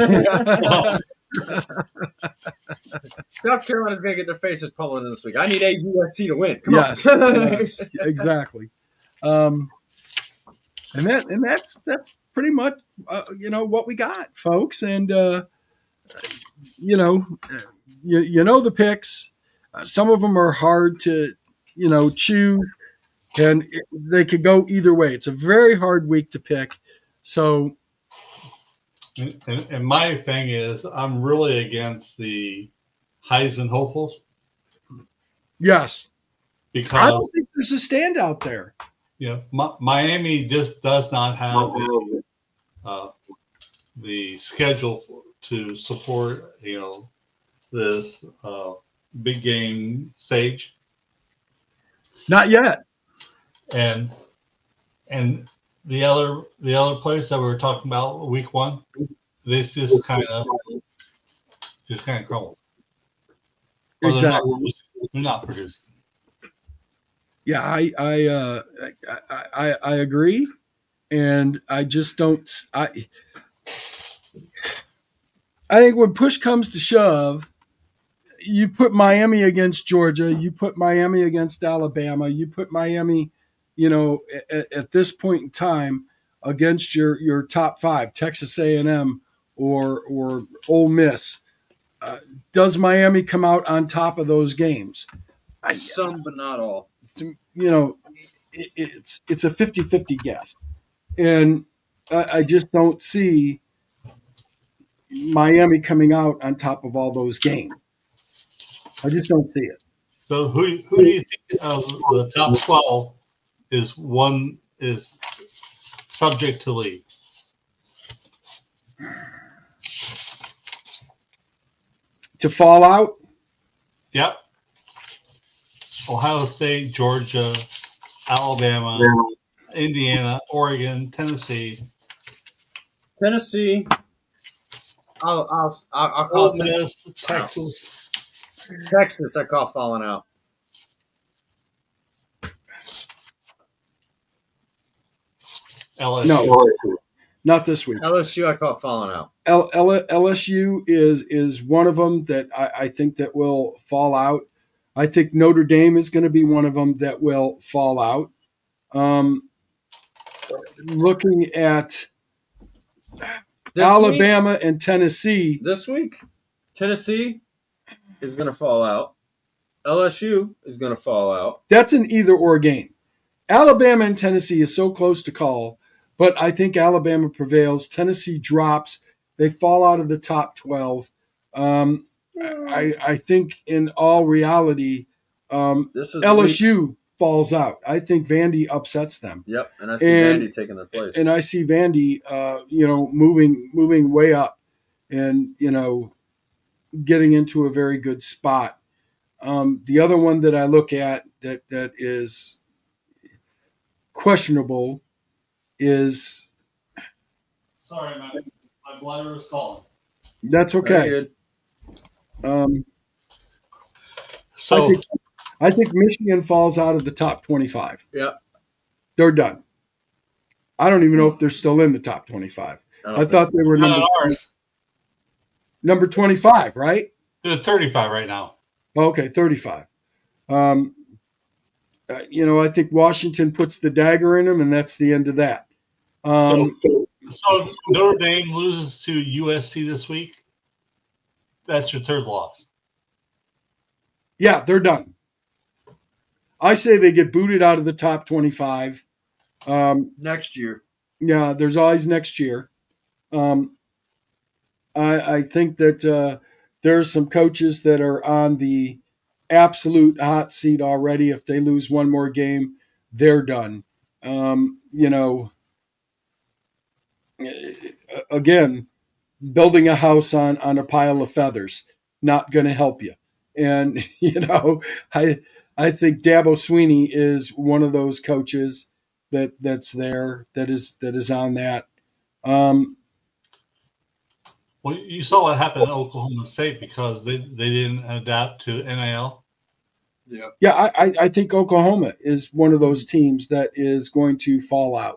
South Carolina's going to get their faces pummeled this week. I need a U S C to win. Come yes, on. yes, exactly. Um, and that and that's that's pretty much uh, you know what we got, folks. And uh, you know, you, you know the picks. Uh, some of them are hard to you know choose, and it, they could go either way. It's a very hard week to pick. So, and, and, and my thing is, I'm really against the Heisman hopefuls. yes, because I don't think there's a standout there. You know, Mi- Miami just does not have a, uh, the schedule for, to support, you know, this uh, big game stage. Not yet. And and the other the other players that we were talking about week one, this just kind of just kind of crumbled. Or Exactly. They're not, they're not producing. Yeah, I I, uh, I I I agree, and I just don't. I I think when push comes to shove, you put Miami against Georgia, you put Miami against Alabama, you put Miami, you know, at, at this point in time against your your top five, Texas A and M or or Ole Miss. Uh, does Miami come out on top of those games? I, Some, but not all. You know, it, it's it's a fifty-fifty guess, and I, I just don't see Miami coming out on top of all those games. I just don't see it. So who who do you think of the top twelve is one is subject to leave? To fall out? Yep. Ohio State, Georgia, Alabama, Indiana, Oregon, Tennessee. Tennessee. I'll I'll I'll, I'll call Ole Miss, Texas. Texas. I call falling out. L S U. No, not this week. L S U. I call falling out. L- L- LSU is is one of them that I, I think that will fall out. I think Notre Dame is going to be one of them that will fall out. Um, looking at This Alabama week, and Tennessee. this week, Tennessee is going to fall out. L S U is going to fall out. That's an either or game. Alabama and Tennessee is so close to call, but I think Alabama prevails. Tennessee drops. They fall out of the top twelve. Um, I, I think in all reality, um, This is L S U falls out. I think Vandy upsets them. Yep, and I see And- Vandy taking their place. And I see Vandy, uh, you know, moving moving way up and, you know, getting into a very good spot. Um, the other one that I look at that that is questionable is Sorry, my, my bladder is calling. that's Very okay. good. Um, I So think I think Michigan falls out of the top twenty-five. Yep. They're done. I don't even know if they're still in the top twenty-five. I, don't I think thought they were not number ours. number twenty-five, right? They're thirty-five right now. Okay, thirty-five. Um, uh, you know, I think Washington puts the dagger in them, and that's the end of that. Um, so, so if Notre Dame loses to U S C this week, that's your third loss. yeah, they're done. I say they get booted out of the top twenty-five. Um, next year. yeah, there's always next year. Um, I, I think that uh, there are some coaches that are on the absolute hot seat already. If they lose one more game, they're done. Um, you know, again, building a house on, on a pile of feathers, not going to help you. And, you know, I I think Dabo Sweeney is one of those coaches that that's there, that is that is on that. Um, Well, you saw what happened at Oklahoma State because they, they didn't adapt to N I L. Yeah. Yeah, I, I, I think Oklahoma is one of those teams that is going to fall out.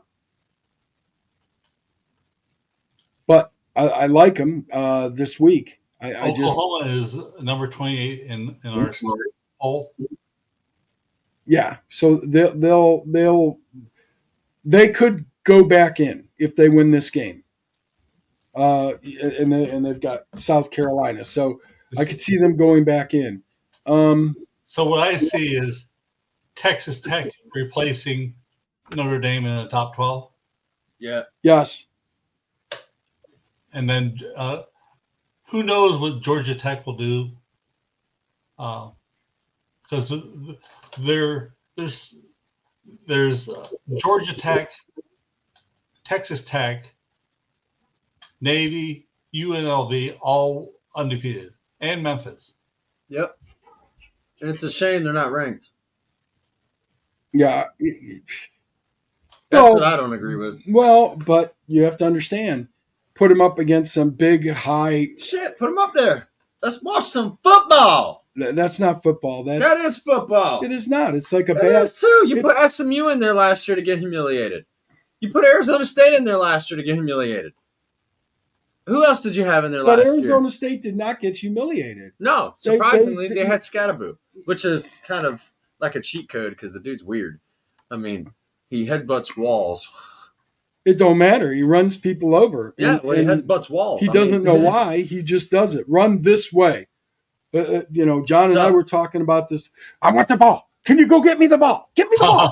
But I, I like them uh, this week. I, I just Oklahoma is number twenty-eight in, in our poll. yeah. So they'll they'll they'll they could go back in if they win this game. Uh, and they, and they've got South Carolina, so I could see them going back in. Um, So what I see is Texas Tech replacing Notre Dame in the top twelve, Yeah. yes, and then uh, who knows what Georgia Tech will do? Because uh, there, there's there's uh, Georgia Tech, Texas Tech, Navy, U N L V, all undefeated, and Memphis. Yep. And it's a shame they're not ranked. yeah. That's Well- what I don't agree with. Well, but you have to understand, put them up against some big high. Shit, put them up there. Let's watch some football. That's not football. That's That is football. it is not. It's like a That bad. is too. You it's- put S M U in there last year to get humiliated. You put Arizona State in there last year to get humiliated. Who else did you have in there But last Arizona year? State did not get humiliated. No, They- surprisingly, they- they, had Scatterboo, which is kind of like a cheat code because the dude's weird. I mean, he headbutts walls. It don't matter. He runs people over. Yeah, And- well, he and headbutts walls. he I doesn't mean- know why. He just does it. Run this way. Uh, uh, you know, John and I So- were talking about this. I want the ball. Can you go get me the ball? Get me the ball.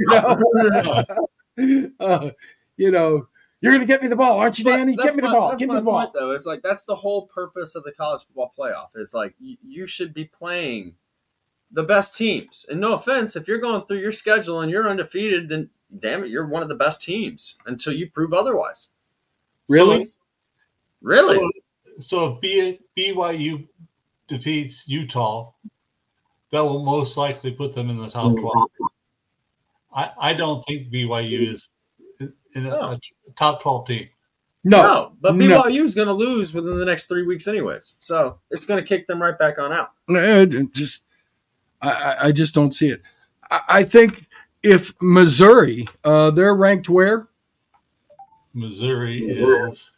You know, uh, you know you're going to get me the ball, aren't you, But Danny? that's Get me the my- ball. That's Get me my the ball. point, though. It's like that's the whole purpose of the college football playoff. It's like you, you should be playing the best teams. And no offense, if you're going through your schedule and you're undefeated, then damn it, you're one of the best teams until you prove otherwise. Really? Really? So, so if B, B Y U defeats Utah, that will most likely put them in the top twelve. I, I don't think B Y U is in a, a top twelve team. No. No, but No. B Y U is going to lose within the next three weeks, anyways. So it's going to kick them right back on out. Uh, Just, I- I, I just don't see it. I, I think if Missouri, uh, they're ranked where? Missouri is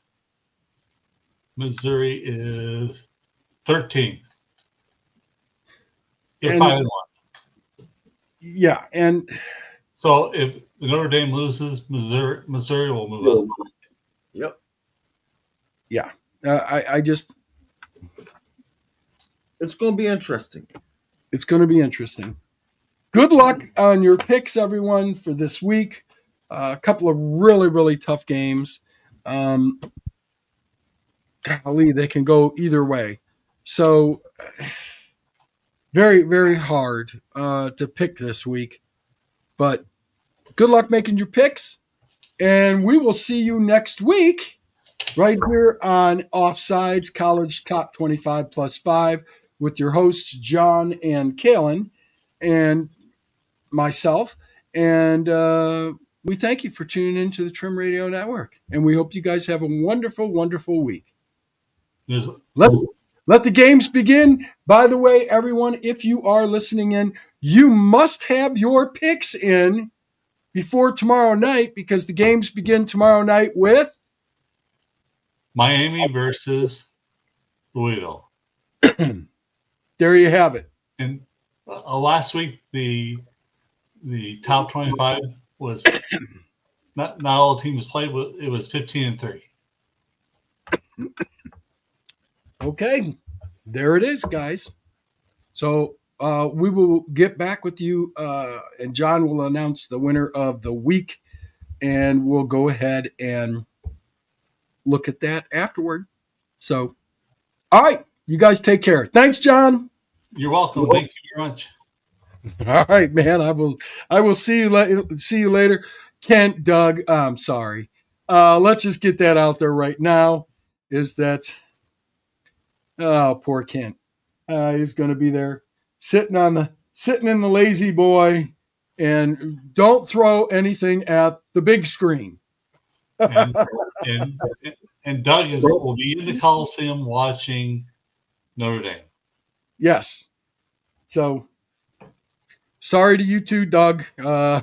Missouri is thirteen. They're And- five and one. Yeah, and So if Notre Dame loses, Missouri Missouri will move up. Yep. uh, I, I just, It's going to be interesting. it's going to be interesting. Good luck on your picks, everyone, for this week. Uh, a couple of really, really tough games. Um, golly, they can go either way. So, very, very hard uh, to pick this week. But good luck making your picks. And we will see you next week right here on Offsides College Top twenty-five plus five with your hosts, John and Kalen, and myself. And uh, we thank you for tuning into the Trim Radio Network. And we hope you guys have a wonderful, wonderful week. There's, Let, let the games begin. By the way, everyone, if you are listening in, you must have your picks in before tomorrow night because the games begin tomorrow night with Miami versus Louisville. there you have it. And uh, last week the the top twenty-five was not not all teams played. But it was fifteen and three. Okay, there it is, guys. So uh, we will get back with you, uh, and John will announce the winner of the week, and we'll go ahead and look at that afterward. So, all right, you guys take care. Thanks, John. You're welcome. Thank you very much. All right, man. I will. I will see you. La- see you later, Kent. Doug. I'm sorry. Uh, let's just get that out there right now. Is that? Oh, poor Kent. Uh, he's going to be there, sitting on the sitting in the lazy boy, and don't throw anything at the big screen. And and, and Doug is, will be in the Coliseum watching Notre Dame. Yes. So sorry to you too, Doug. Uh,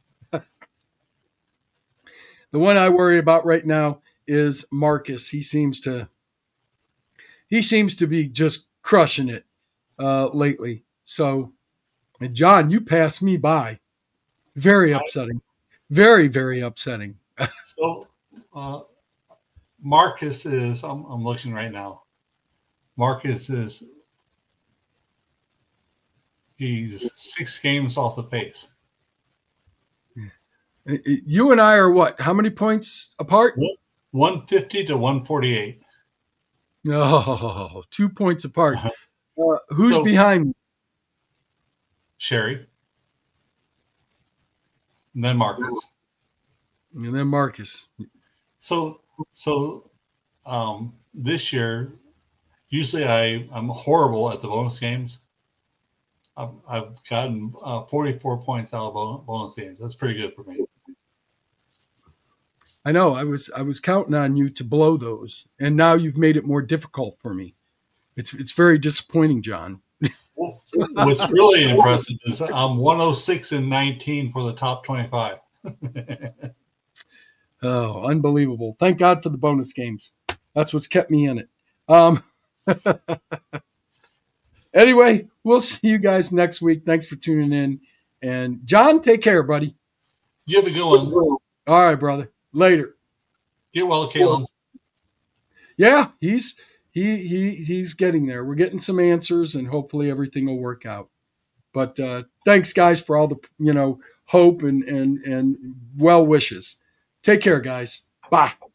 the one I worry about right now is Marcus. He seems to he seems to be just crushing it uh, lately. So, and John, you passed me by. Very upsetting. Very, very upsetting. So, uh, Marcus is, I'm, I'm looking right now. Marcus is, he's six games off the pace. You and I are what? How many points apart? one fifty to one forty-eight. Oh, two points apart. Uh-huh. Uh, who's So- behind me? Sherry. And then Marcus. And then Marcus. So, so um, this year, usually I, I'm horrible at the bonus games. I've, I've gotten uh, forty-four points out of bon- bonus games. That's pretty good for me. I know. I was I was counting on you to blow those, and now you've made it more difficult for me. It's it's very disappointing, John. What's really impressive is I'm one oh six and nineteen for the top twenty-five. Oh, unbelievable! Thank God for the bonus games. That's what's kept me in it. Um, anyway, we'll see you guys next week. Thanks for tuning in. And John, take care, buddy. You have a good one. All right, brother. Later. Get well, Caleb. Yeah, he's he he he's getting there. We're getting some answers, and hopefully everything will work out. But uh, thanks, guys, for all the you know hope and and and well wishes. Take care, guys. Bye.